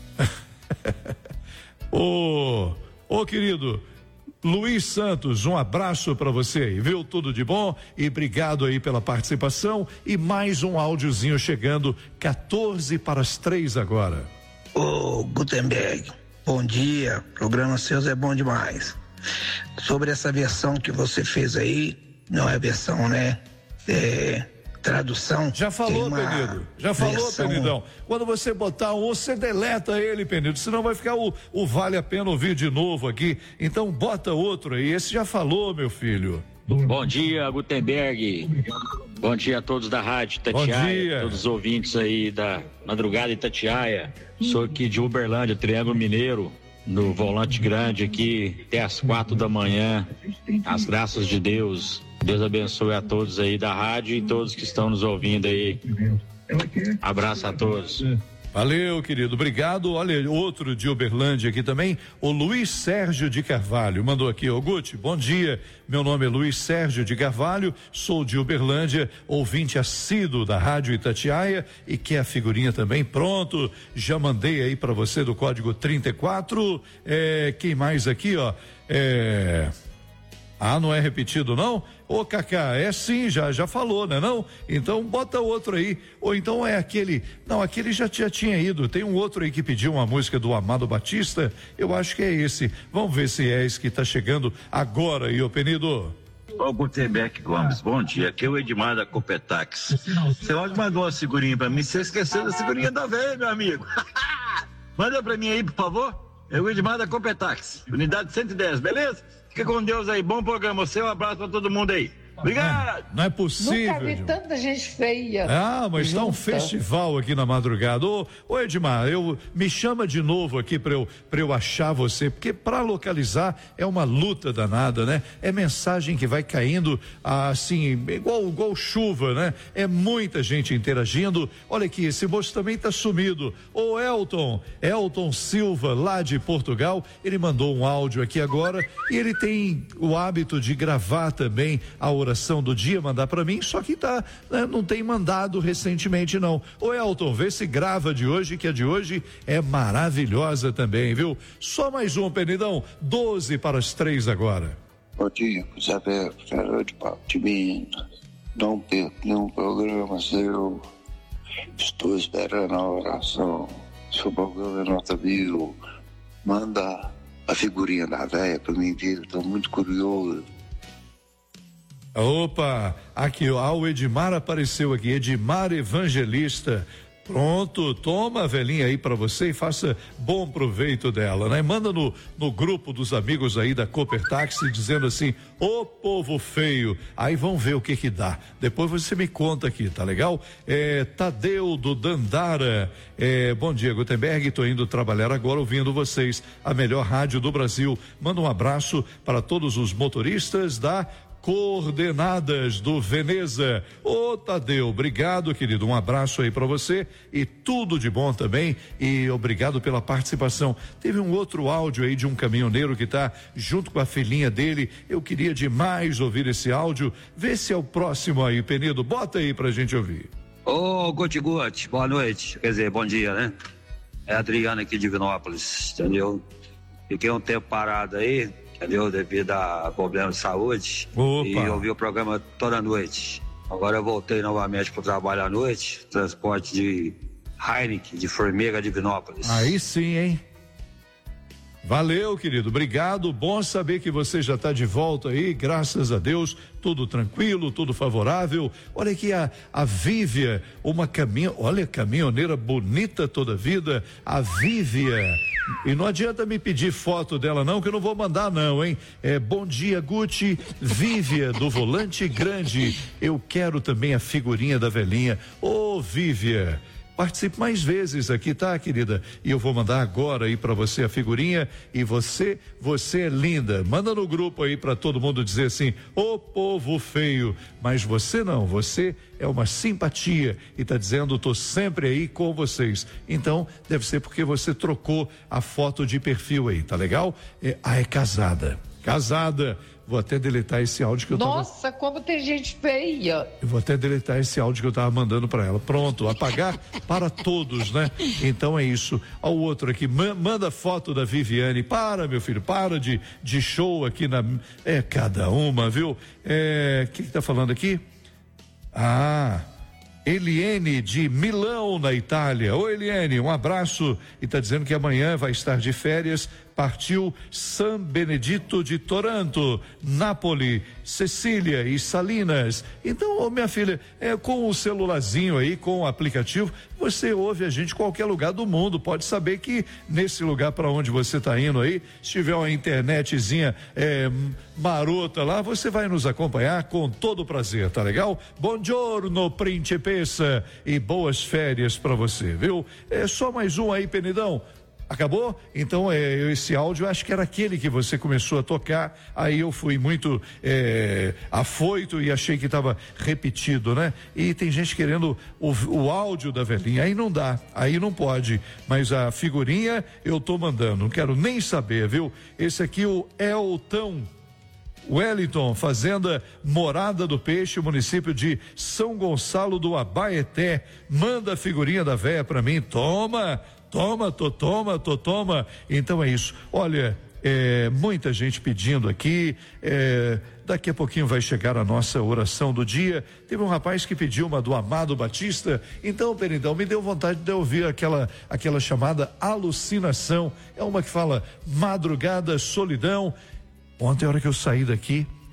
[SPEAKER 1] Ô, ô querido Luiz Santos, um abraço para você aí, viu? Tudo de bom e obrigado aí pela participação e mais um áudiozinho chegando, quatorze para as três agora.
[SPEAKER 16] Ô, Gutenberg, bom dia, programa Seus é bom demais. Sobre essa versão que você fez aí, não é versão, né? É tradução.
[SPEAKER 1] Já falou,
[SPEAKER 16] tem uma
[SPEAKER 1] Penido, já falou,
[SPEAKER 16] versão-
[SPEAKER 1] Penidão. Quando você botar um, você deleta ele, Penido, senão vai ficar o, o vale a pena ouvir de novo aqui. Então bota outro aí, esse já falou, meu filho.
[SPEAKER 4] Bom dia, Gutenberg. Bom dia a todos da Rádio Itatiaia,
[SPEAKER 1] Bom dia.
[SPEAKER 4] todos os ouvintes aí da Madrugada Itatiaia. Sou aqui de Uberlândia, Triângulo Mineiro, no Volante Grande aqui, até às quatro da manhã. As graças de Deus. Deus abençoe a todos aí da rádio e todos que estão nos ouvindo aí. Abraço a todos.
[SPEAKER 1] Valeu, querido, obrigado. Olha, outro de Uberlândia aqui também, o Luiz Sérgio de Carvalho, mandou aqui, ô Guti, bom dia, meu nome é Luiz Sérgio de Carvalho, sou de Uberlândia, ouvinte assíduo da Rádio Itatiaia e quer a figurinha também, pronto, já mandei aí pra você do código trinta e quatro, é, quem mais aqui, ó, é... Ah, não é repetido não? Ô Cacá, é sim, já, já falou, né não? Então bota outro aí, ou então é aquele, não, aquele já, já tinha ido, tem um outro aí que pediu uma música do Amado Batista, eu acho que é esse, vamos ver se é esse que tá chegando agora aí, ô Penido.
[SPEAKER 17] Ô, Gutenberg Gomes, bom dia. Aqui é o Edmar da Copetax. Você hoje mandou uma figurinha pra mim, você esqueceu da figurinha da velha, meu amigo. Manda pra mim aí, por favor. É o Edmar da Copetax, unidade cento e dez, beleza? Fica com Deus aí, bom programa. Seu abraço pra todo mundo aí. Obrigado!
[SPEAKER 1] Não é possível.
[SPEAKER 9] Nunca vi
[SPEAKER 1] Edmar.
[SPEAKER 9] tanta gente feia.
[SPEAKER 1] Ah, mas está um
[SPEAKER 9] junta.
[SPEAKER 1] festival aqui na madrugada. Ô, ô Edmar, eu, me chama de novo aqui para eu, pra eu achar você, porque para localizar é uma luta danada, né? É mensagem que vai caindo assim, igual, igual chuva, né? É muita gente interagindo. Olha aqui, esse moço também tá sumido. Ô Elton, Elton Silva, lá de Portugal, ele mandou um áudio aqui agora e ele tem o hábito de gravar também a oração do dia, mandar para mim, só que tá, né, não tem mandado recentemente não. Ô Elton, vê se grava de hoje, que a de hoje é maravilhosa também, viu? Só mais um, Penidão, doze para as três agora.
[SPEAKER 18] Bom dia, Isabel, Carol de Papo de Minas. Não perco nenhum programa seu. Estou esperando a oração. Seu programa é nota mil. Manda a figurinha da véia para mim ver, estou muito curioso.
[SPEAKER 1] Opa, aqui ó, o Edmar apareceu aqui, Edmar Evangelista. Pronto, toma a velhinha aí pra você e faça bom proveito dela, né? Manda no, no grupo dos amigos aí da Coopertaxi dizendo assim, ô povo feio, aí vão ver o que que dá. Depois você me conta aqui, tá legal? É, Tadeu do Dandara, é, bom dia Gutenberg, tô indo trabalhar agora ouvindo vocês, a melhor rádio do Brasil. Manda um abraço para todos os motoristas da Coordenadas do Veneza. Ô Tadeu, obrigado, querido, um abraço aí para você e tudo de bom também e obrigado pela participação. Teve um outro áudio aí de um caminhoneiro que tá junto com a filhinha dele, eu queria demais ouvir esse áudio, vê se é o próximo aí, Penido, bota aí pra gente ouvir.
[SPEAKER 19] Ô Guti Guti, boa noite, quer dizer, bom dia, né? É Adriano aqui de Divinópolis, entendeu? Fiquei um tempo parado aí, entendeu? Devido a problemas de saúde. Opa. E eu vi o programa toda noite. Agora eu voltei novamente para o trabalho à noite, transporte de Heineken, de Formiga, de Divinópolis.
[SPEAKER 1] Aí sim, hein? Valeu, querido, obrigado, bom saber que você já está de volta aí, graças a Deus, tudo tranquilo, tudo favorável. Olha aqui a, a Vívia, uma caminho, olha, caminhoneira bonita toda a vida, a Vívia. E não adianta me pedir foto dela não, que eu não vou mandar não, hein? É, bom dia, Guti, Vívia do Volante Grande, eu quero também a figurinha da velhinha. Ô, Vívia, participe mais vezes aqui, tá, querida? E eu vou mandar agora aí para você a figurinha e você, você é linda. Manda no grupo aí para todo mundo dizer assim, ô povo feio, mas você não, você é uma simpatia e tá dizendo, tô sempre aí com vocês. Então, deve ser porque você trocou a foto de perfil aí, tá legal? É, ah, é casada. Casada. Vou até deletar esse áudio que eu tava...
[SPEAKER 9] Nossa, como tem gente feia.
[SPEAKER 1] Eu vou até deletar esse áudio que eu tava mandando para ela. Pronto, apagar para todos, né? Então é isso. Ao outro aqui, manda foto da Viviane. Para, meu filho, para de, de show aqui na... É, cada uma, viu? É, o que que tá falando aqui? Ah... Eliene de Milão, na Itália. Ô Eliene, um abraço. E tá dizendo que amanhã vai estar de férias. Partiu San Benedito de Toronto, Nápoles, Cecília e Salinas. Então, ô, minha filha, é, com o celularzinho aí, com o aplicativo, você ouve a gente em qualquer lugar do mundo. Pode saber que nesse lugar para onde você está indo aí, se tiver uma internetzinha é, marota lá, você vai nos acompanhar com todo prazer, tá legal? Buongiorno, principessa, e boas férias para você, viu? É só mais um aí, Penidão. Acabou? Então, é, esse áudio, acho que era aquele que você começou a tocar, aí eu fui muito é, afoito e achei que estava repetido, né? E tem gente querendo o, o áudio da velhinha, aí não dá, aí não pode, mas a figurinha eu tô mandando, não quero nem saber, viu? Esse aqui, o Elton Wellington, fazenda Morada do Peixe, município de São Gonçalo do Abaeté, manda a figurinha da véia pra mim, toma, toma, tô, toma, tô, toma, então é isso, olha, é, muita gente pedindo aqui, é, daqui a pouquinho vai chegar a nossa oração do dia. Teve um rapaz que pediu uma do Amado Batista, então, Penidão, me deu vontade de ouvir aquela, aquela chamada Alucinação, é uma que fala madrugada, solidão. Ontem, a hora que eu saí daqui,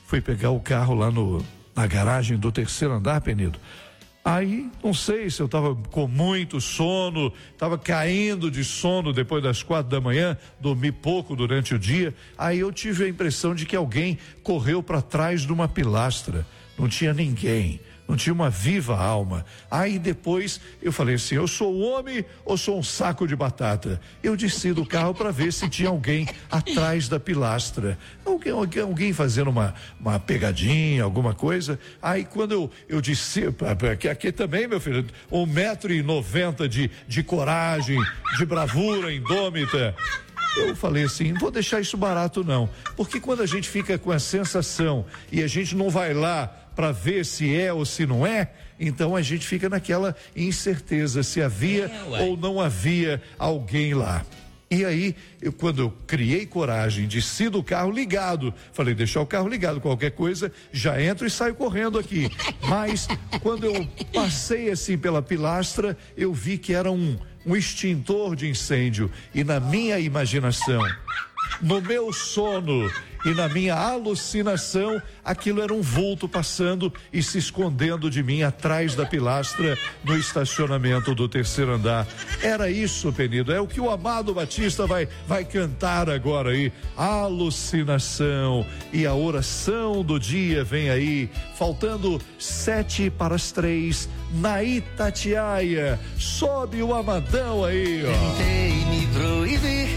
[SPEAKER 1] fui pegar o carro lá no, na garagem do terceiro andar, Penido. Aí, não sei se eu estava com muito sono, estava caindo de sono depois das quatro da manhã, dormi pouco durante o dia. Aí eu tive a impressão de que alguém correu para trás de uma pilastra. Não tinha ninguém, não tinha uma viva alma. Aí depois eu falei assim, eu sou um homem ou sou um saco de batata? Eu desci do carro para ver se tinha alguém atrás da pilastra. Alguém, alguém, alguém fazendo uma, uma pegadinha, alguma coisa. Aí quando eu, eu desci, aqui, aqui também, meu filho, um metro e noventa de, de coragem, de bravura indômita. Eu falei assim, não vou deixar isso barato não, porque quando a gente fica com a sensação e a gente não vai lá para ver se é ou se não é, então a gente fica naquela incerteza se havia é, ou não havia alguém lá. E aí, eu, quando eu criei coragem, desci do carro ligado, falei, deixar o carro ligado, qualquer coisa, já entro e saio correndo aqui. Mas, quando eu passei assim pela pilastra, eu vi que era um, um extintor de incêndio. E na minha imaginação, no meu sono e na minha alucinação, aquilo era um vulto passando e se escondendo de mim atrás da pilastra no estacionamento do terceiro andar. Era isso, Penido, é o que o Amado Batista vai, vai cantar agora aí. Alucinação. E a oração do dia vem aí, faltando sete para as três, na Itatiaia. Sobe o Amadão aí, ó.
[SPEAKER 6] Tentei me proibir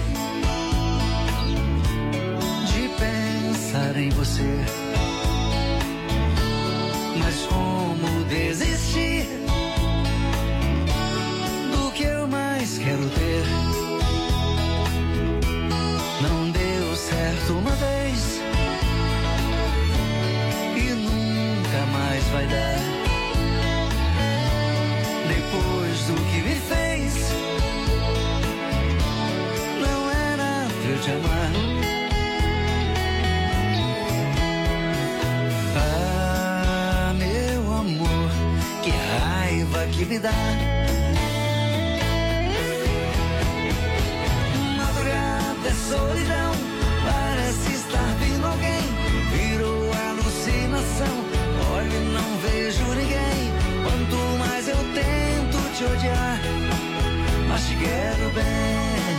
[SPEAKER 6] pensar em você, mas como desistir do que eu mais quero ter? Não deu certo uma vez e nunca mais vai dar. Depois do que me fez, não era pra eu te amar. Que me dá madrugada é solidão, parece estar vindo alguém, virou alucinação, olho e não vejo ninguém. Quanto mais eu tento te odiar, mas te quero bem.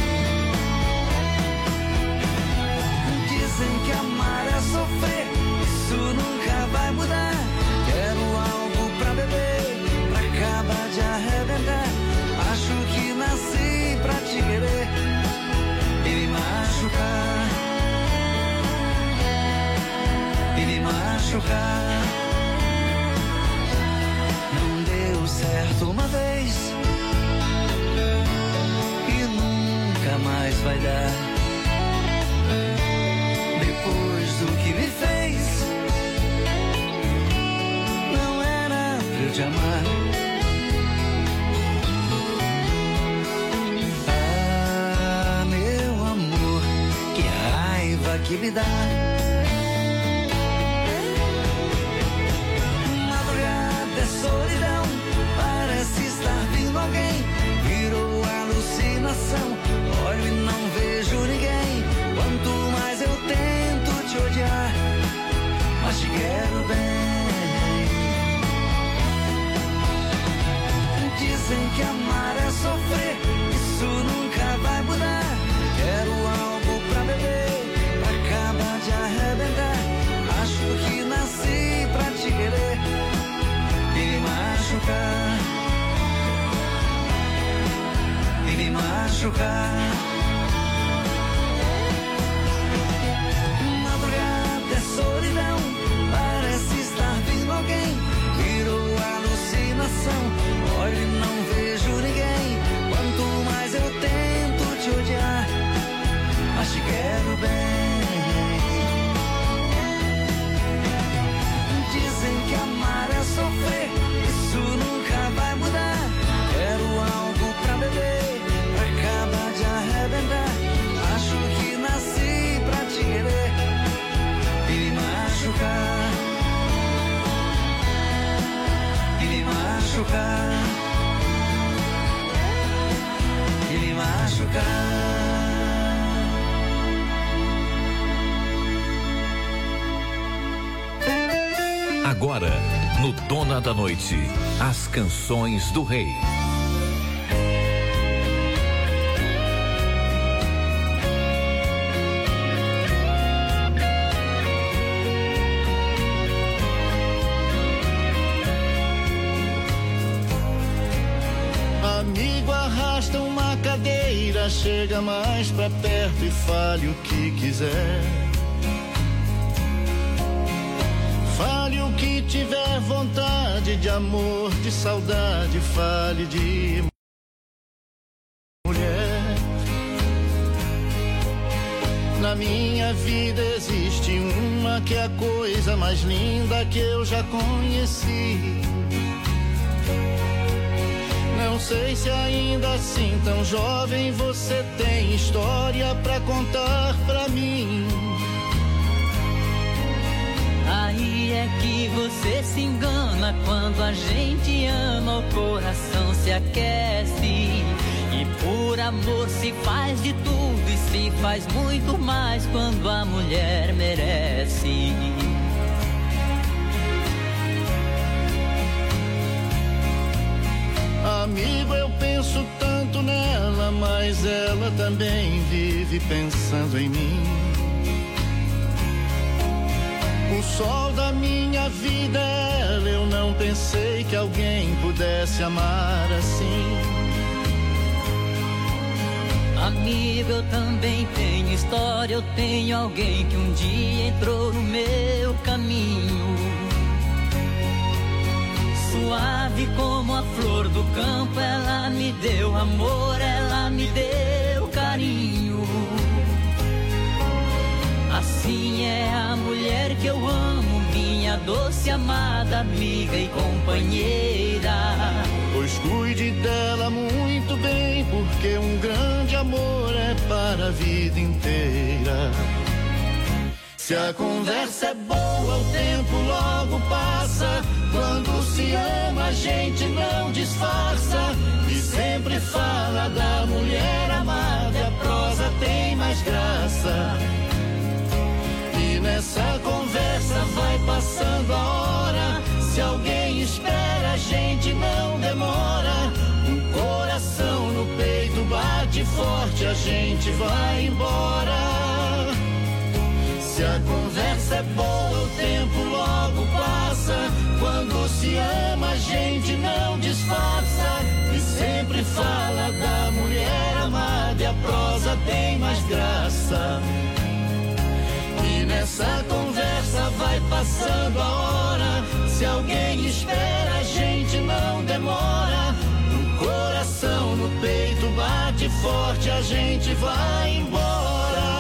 [SPEAKER 6] Dizem que amar é sofrer, isso nunca vai mudar. Quero algo pra beber, acaba de arrebentar. Acho que nasci pra te querer e me machucar, e me machucar. Não deu certo uma vez e nunca mais vai dar. Depois do que me fez, não era pra eu te amar. Que me dá madrugada é solidão, parece estar vindo alguém, virou alucinação, olho e não vejo ninguém. Quanto mais eu tento te odiar, mas te quero bem. Dizem que amar é sofrer, isso nunca vai mudar. Quero algo pra beber, acaba de arrebentar.
[SPEAKER 11] Agora, no Dona da Noite, as canções do rei.
[SPEAKER 7] Amigo, arrasta uma cadeira, chega mais pra perto e fale o que quiser. Fale o que tiver vontade, de amor, de saudade, fale de mulher. Na minha vida existe uma que é a coisa mais linda que eu já conheci. Não sei se ainda assim tão jovem você tem história pra contar pra mim.
[SPEAKER 20] Aí é que você se engana, quando a gente ama o coração se aquece. E por amor se faz de tudo e se faz muito mais quando a mulher merece.
[SPEAKER 7] Amigo, eu penso tanto nela, mas ela também vive pensando em mim. O sol da minha vida é ela, eu não pensei que alguém pudesse amar assim.
[SPEAKER 20] Amigo, eu também tenho história, eu tenho alguém que um dia entrou no meu caminho. Suave como a flor do campo, ela me deu amor, ela me deu carinho. Assim é a mulher que eu amo, minha doce amada amiga e companheira.
[SPEAKER 7] Pois cuide dela muito bem, porque um grande amor é para a vida inteira. Se a conversa é boa, o tempo logo passa. Quando se ama, a gente não disfarça. E sempre fala da mulher amada, e a prosa tem mais graça. E nessa conversa vai passando a hora. Se alguém espera, a gente não demora. Um coração no peito bate forte, a gente vai embora. Se a conversa é boa, o tempo logo passa. Quando se ama, a gente não disfarça. E sempre fala da mulher amada, e a prosa tem mais graça. E nessa conversa vai passando a hora. Se alguém espera, a gente não demora. Um coração no peito bate forte, a gente vai embora.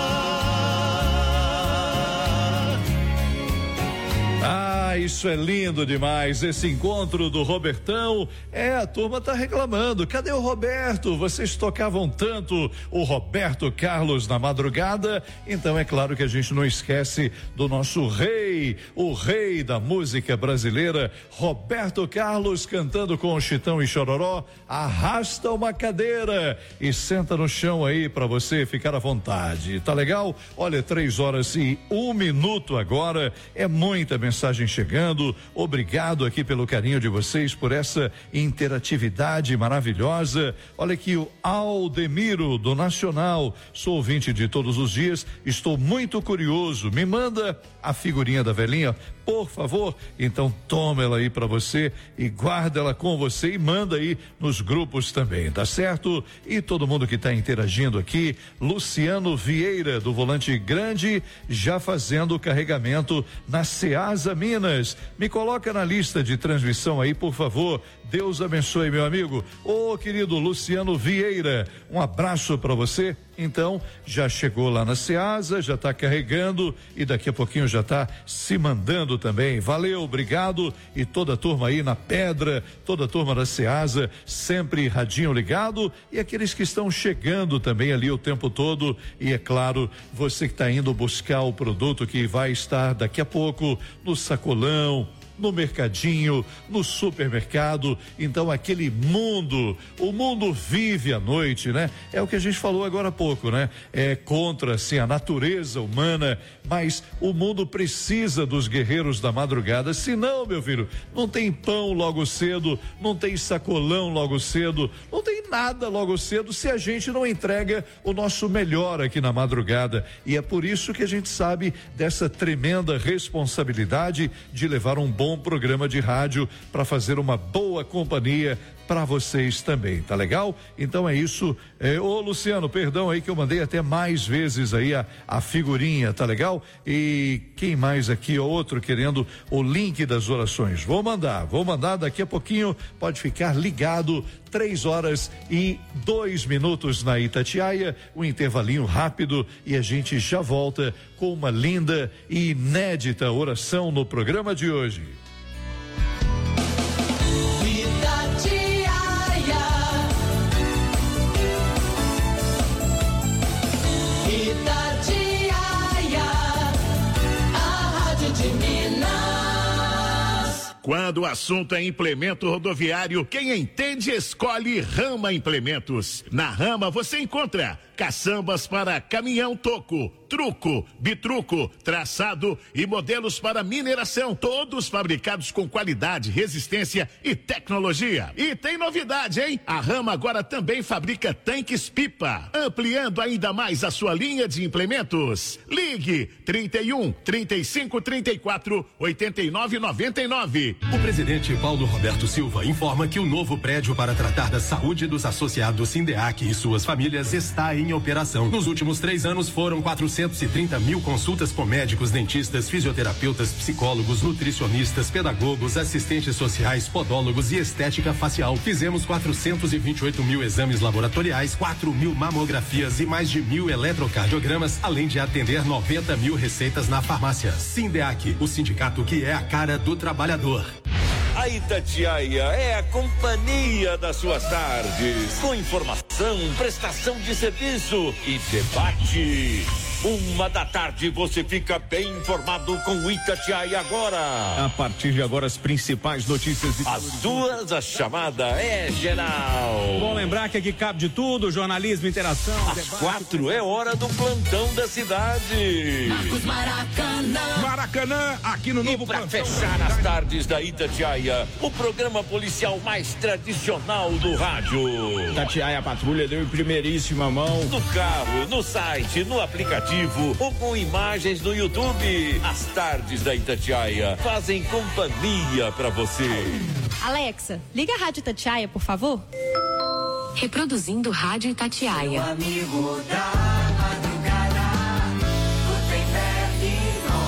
[SPEAKER 1] Ah, isso é lindo demais, esse encontro do Robertão. É, a turma tá reclamando, cadê o Roberto? Vocês tocavam tanto o Roberto Carlos na madrugada, então é claro que a gente não esquece do nosso rei, o rei da música brasileira, Roberto Carlos, cantando com o Chitão e Chororó. Arrasta uma cadeira e senta no chão aí pra você ficar à vontade, tá legal? Olha, três horas e um minuto agora, é muita mensagem chegando. Obrigado aqui pelo carinho de vocês, por essa interatividade maravilhosa. Olha aqui o Aldemiro do Nacional, sou ouvinte de todos os dias, estou muito curioso, me manda a figurinha da velhinha, por favor. Então toma ela aí para você e guarda ela com você e manda aí nos grupos também, tá certo? E todo mundo que está interagindo aqui, Luciano Vieira do Volante Grande, já fazendo o carregamento na Ceasa Minas. Me coloca na lista de transmissão aí, por favor. Deus abençoe, meu amigo. Ô, querido Luciano Vieira, um abraço para você. Então, já chegou lá na Ceasa, já está carregando e daqui a pouquinho já está se mandando também. Valeu, obrigado. E toda a turma aí na Pedra, toda a turma da Ceasa, sempre radinho ligado, e aqueles que estão chegando também ali o tempo todo. E é claro, você que está indo buscar o produto que vai estar daqui a pouco no sacolão, no mercadinho, no supermercado. Então aquele mundo, o mundo vive à noite, né? É o que a gente falou agora há pouco, né? É contra, assim, a natureza humana, mas o mundo precisa dos guerreiros da madrugada, senão, meu filho, não tem pão logo cedo, não tem sacolão logo cedo, não tem nada logo cedo se a gente não entrega o nosso melhor aqui na madrugada. E é por isso que a gente sabe dessa tremenda responsabilidade de levar um bom programa de rádio para fazer uma boa companhia para vocês também, tá legal? Então é isso. É, ô Luciano, perdão aí que eu mandei até mais vezes aí a, a figurinha, tá legal? E quem mais aqui, outro querendo o link das orações? Vou mandar, vou mandar daqui a pouquinho, pode ficar ligado, três horas e dois minutos na Itatiaia, um intervalinho rápido e a gente já volta com uma linda e inédita oração no programa de hoje.
[SPEAKER 21] Quando o assunto é implemento rodoviário, quem entende escolhe Rama Implementos. Na Rama você encontra caçambas para caminhão toco, truco, bitruco, traçado e modelos para mineração, todos fabricados com qualidade, resistência e tecnologia. E tem novidade, hein? A Rama agora também fabrica tanques pipa, ampliando ainda mais a sua linha de implementos. Ligue trinta e um, trinta e cinco, trinta e quatro, oitenta e nove, noventa e nove.
[SPEAKER 22] O presidente Paulo Roberto Silva informa que o novo prédio para tratar da saúde dos associados Sindeac e suas famílias está em operação. Nos últimos três anos foram quatrocentos e trinta mil consultas com médicos, dentistas, fisioterapeutas, psicólogos, nutricionistas, pedagogos, assistentes sociais, podólogos e estética facial. Fizemos quatrocentos e vinte e oito mil exames laboratoriais, quatro mil mamografias e mais de mil eletrocardiogramas, além de atender noventa mil receitas na farmácia. Sindeac, o sindicato que é a cara do trabalhador.
[SPEAKER 23] A Itatiaia é a companhia das suas tardes, com informação, prestação de serviço e debate. Uma da tarde você fica bem informado com o Itatiaia Agora.
[SPEAKER 24] A partir de agora, as principais notícias. De...
[SPEAKER 23] As duas, a chamada é geral.
[SPEAKER 24] Bom lembrar que aqui cabe de tudo, jornalismo, interação.
[SPEAKER 23] Às debate. Quatro é hora do plantão da cidade.
[SPEAKER 6] Marcos Maracanã.
[SPEAKER 23] Maracanã, aqui no novo plantão. E pra fechar as tardes da Itatiaia, o programa policial mais tradicional do rádio.
[SPEAKER 24] Itatiaia Patrulha deu em primeiríssima mão.
[SPEAKER 23] No carro, no site, no aplicativo ou com imagens no YouTube. As tardes da Itatiaia fazem companhia pra você.
[SPEAKER 25] Alexa, liga a Rádio Itatiaia, por favor.
[SPEAKER 26] Reproduzindo Rádio Itatiaia.
[SPEAKER 6] Meu amigo da madrugada, Gutenberg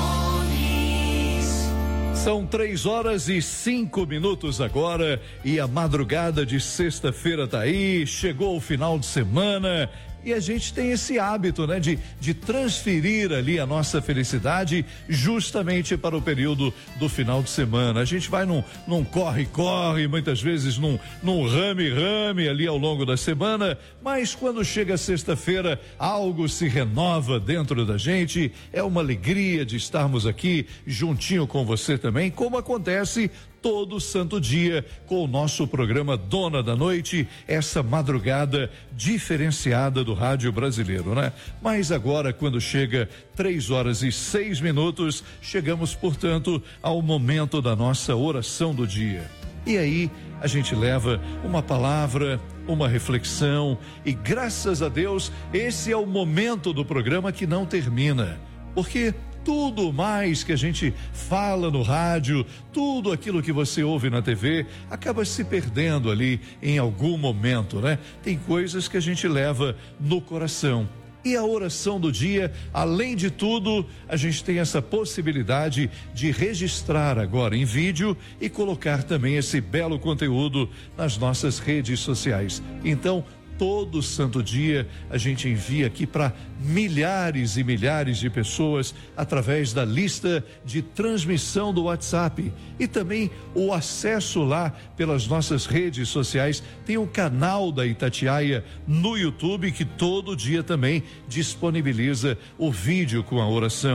[SPEAKER 6] Nunes.
[SPEAKER 1] São três horas e cinco minutos agora e a madrugada de sexta-feira tá aí, chegou o final de semana. E a gente tem esse hábito, né, de, de transferir ali a nossa felicidade justamente para o período do final de semana. A gente vai num, num corre-corre, muitas vezes num, num rame-rame ali ao longo da semana, mas quando chega sexta-feira, algo se renova dentro da gente. É uma alegria de estarmos aqui juntinho com você também, como acontece todo santo dia com o nosso programa Dona da Noite, essa madrugada diferenciada do rádio brasileiro, né? Mas agora, quando chega três horas e seis minutos, chegamos, portanto, ao momento da nossa oração do dia. E aí a gente leva uma palavra, uma reflexão e, graças a Deus, esse é o momento do programa que não termina, porque tudo mais que a gente fala no rádio, tudo aquilo que você ouve na T V, acaba se perdendo ali em algum momento, né? Tem coisas que a gente leva no coração. E a oração do dia, além de tudo, a gente tem essa possibilidade de registrar agora em vídeo e colocar também esse belo conteúdo nas nossas redes sociais. Então, todo santo dia a gente envia aqui para milhares e milhares de pessoas através da lista de transmissão do WhatsApp e também o acesso lá pelas nossas redes sociais. Tem um canal da Itatiaia no YouTube que todo dia também disponibiliza o vídeo com a oração.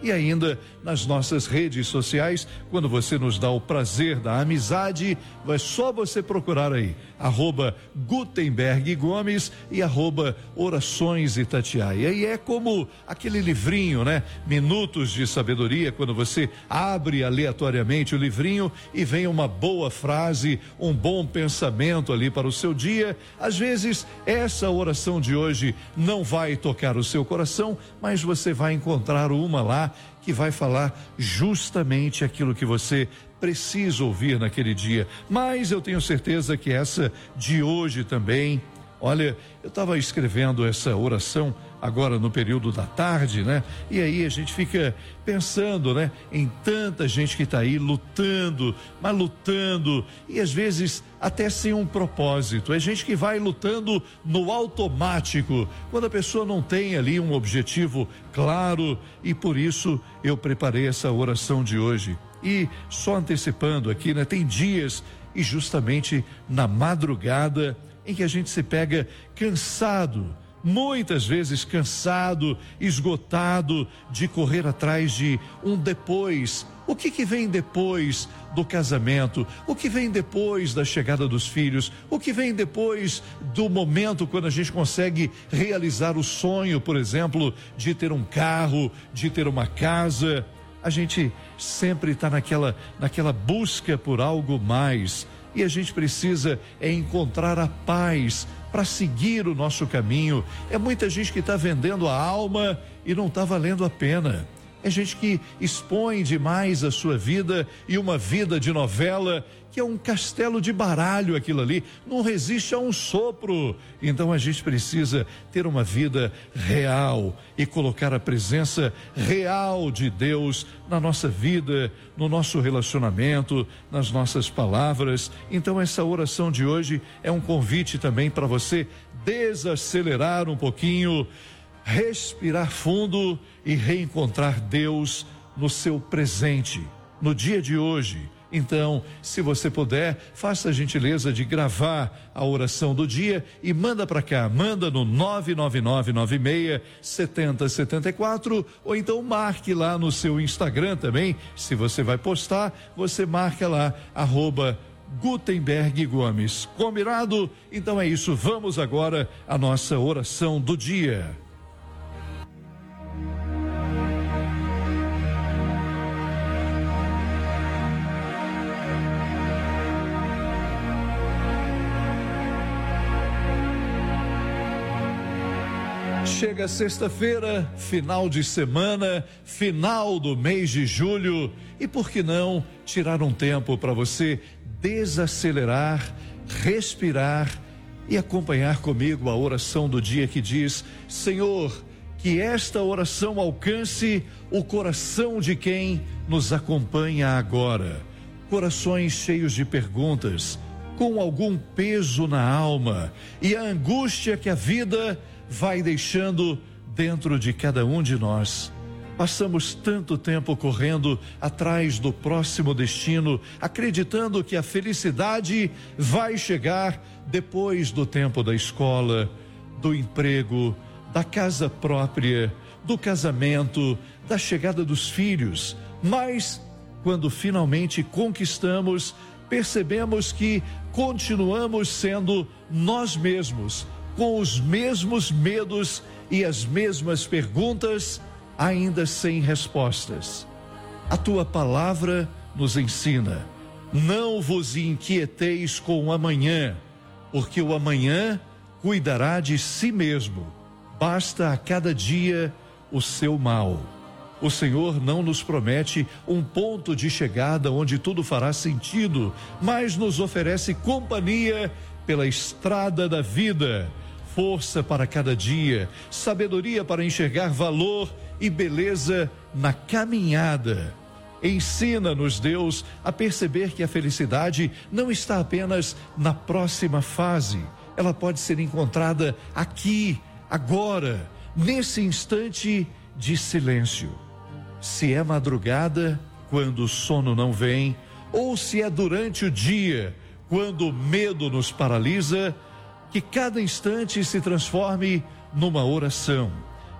[SPEAKER 1] e ainda nas nossas redes sociais. Quando você nos dá o prazer da amizade, é só você procurar aí, arroba Gutenberg Gomes e arroba Orações Itatiaia. E é como aquele livrinho, né? Minutos de Sabedoria, quando você abre aleatoriamente o livrinho e vem uma boa frase, um bom pensamento ali para o seu dia. Às vezes, essa oração de hoje não vai tocar o seu coração, mas você vai encontrar uma lá que vai falar justamente aquilo que você precisa ouvir naquele dia. Mas eu tenho certeza que essa de hoje também. Olha, eu estava escrevendo essa oração agora no período da tarde, né? E aí a gente fica pensando, né? Em tanta gente que está aí lutando, mas lutando, e às vezes até sem um propósito. É gente que vai lutando no automático, quando a pessoa não tem ali um objetivo claro, e por isso eu preparei essa oração de hoje. E só antecipando aqui, né? Tem dias, e justamente na madrugada, em que a gente se pega cansado, muitas vezes cansado, esgotado de correr atrás de um depois. O que que vem depois do casamento? O que vem depois da chegada dos filhos? O que vem depois do momento quando a gente consegue realizar o sonho, por exemplo, de ter um carro, de ter uma casa? A gente sempre está naquela, naquela busca por algo mais. E a gente precisa é encontrar a paz para seguir o nosso caminho. É muita gente que está vendendo a alma e não está valendo a pena. É gente que expõe demais a sua vida, e uma vida de novela que é um castelo de baralho aquilo ali, não resiste a um sopro. Então a gente precisa ter uma vida real e colocar a presença real de Deus na nossa vida, no nosso relacionamento, nas nossas palavras. Então essa oração de hoje é um convite também para você desacelerar um pouquinho, respirar fundo e reencontrar Deus no seu presente, no dia de hoje. Então, se você puder, faça a gentileza de gravar a oração do dia e manda para cá, manda no nove nove nove nove seis sete zero sete quatro, ou então marque lá no seu Instagram também. Se você vai postar, você marca lá, arroba Gutenberg Gomes. Combinado? Então é isso, vamos agora à nossa oração do dia. Chega sexta-feira, final de semana, final do mês de julho, e por que não tirar um tempo para você desacelerar, respirar e acompanhar comigo a oração do dia que diz: Senhor, que esta oração alcance o coração de quem nos acompanha agora. Corações cheios de perguntas, com algum peso na alma, e a angústia que a vida vai deixando dentro de cada um de nós. Passamos tanto tempo correndo atrás do próximo destino, acreditando que a felicidade vai chegar depois do tempo da escola, do emprego, da casa própria, do casamento, da chegada dos filhos. Mas, quando finalmente conquistamos, percebemos que continuamos sendo nós mesmos, com os mesmos medos e as mesmas perguntas, ainda sem respostas. A tua palavra nos ensina: não vos inquieteis com o amanhã, porque o amanhã cuidará de si mesmo. Basta a cada dia o seu mal. O Senhor não nos promete um ponto de chegada onde tudo fará sentido, mas nos oferece companhia pela estrada da vida, força para cada dia, sabedoria para enxergar valor e beleza na caminhada. Ensina-nos, Deus, a perceber que a felicidade não está apenas na próxima fase. Ela pode ser encontrada aqui, agora, nesse instante de silêncio. Se é madrugada, quando o sono não vem, ou se é durante o dia, quando o medo nos paralisa, que cada instante se transforme numa oração.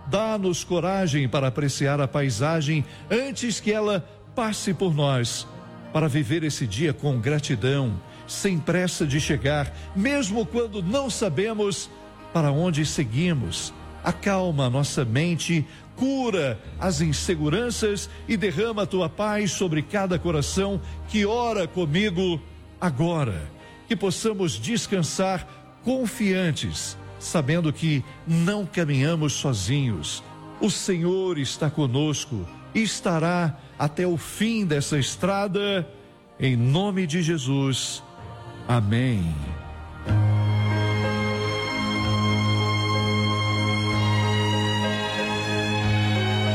[SPEAKER 1] Dá-nos coragem para apreciar a paisagem antes que ela passe por nós, para viver esse dia com gratidão, sem pressa de chegar, mesmo quando não sabemos para onde seguimos. Acalma nossa mente, cura as inseguranças e derrama a tua paz sobre cada coração que ora comigo agora. Que possamos descansar confiantes, sabendo que não caminhamos sozinhos. O Senhor está conosco e estará até o fim dessa estrada. Em nome de Jesus. Amém.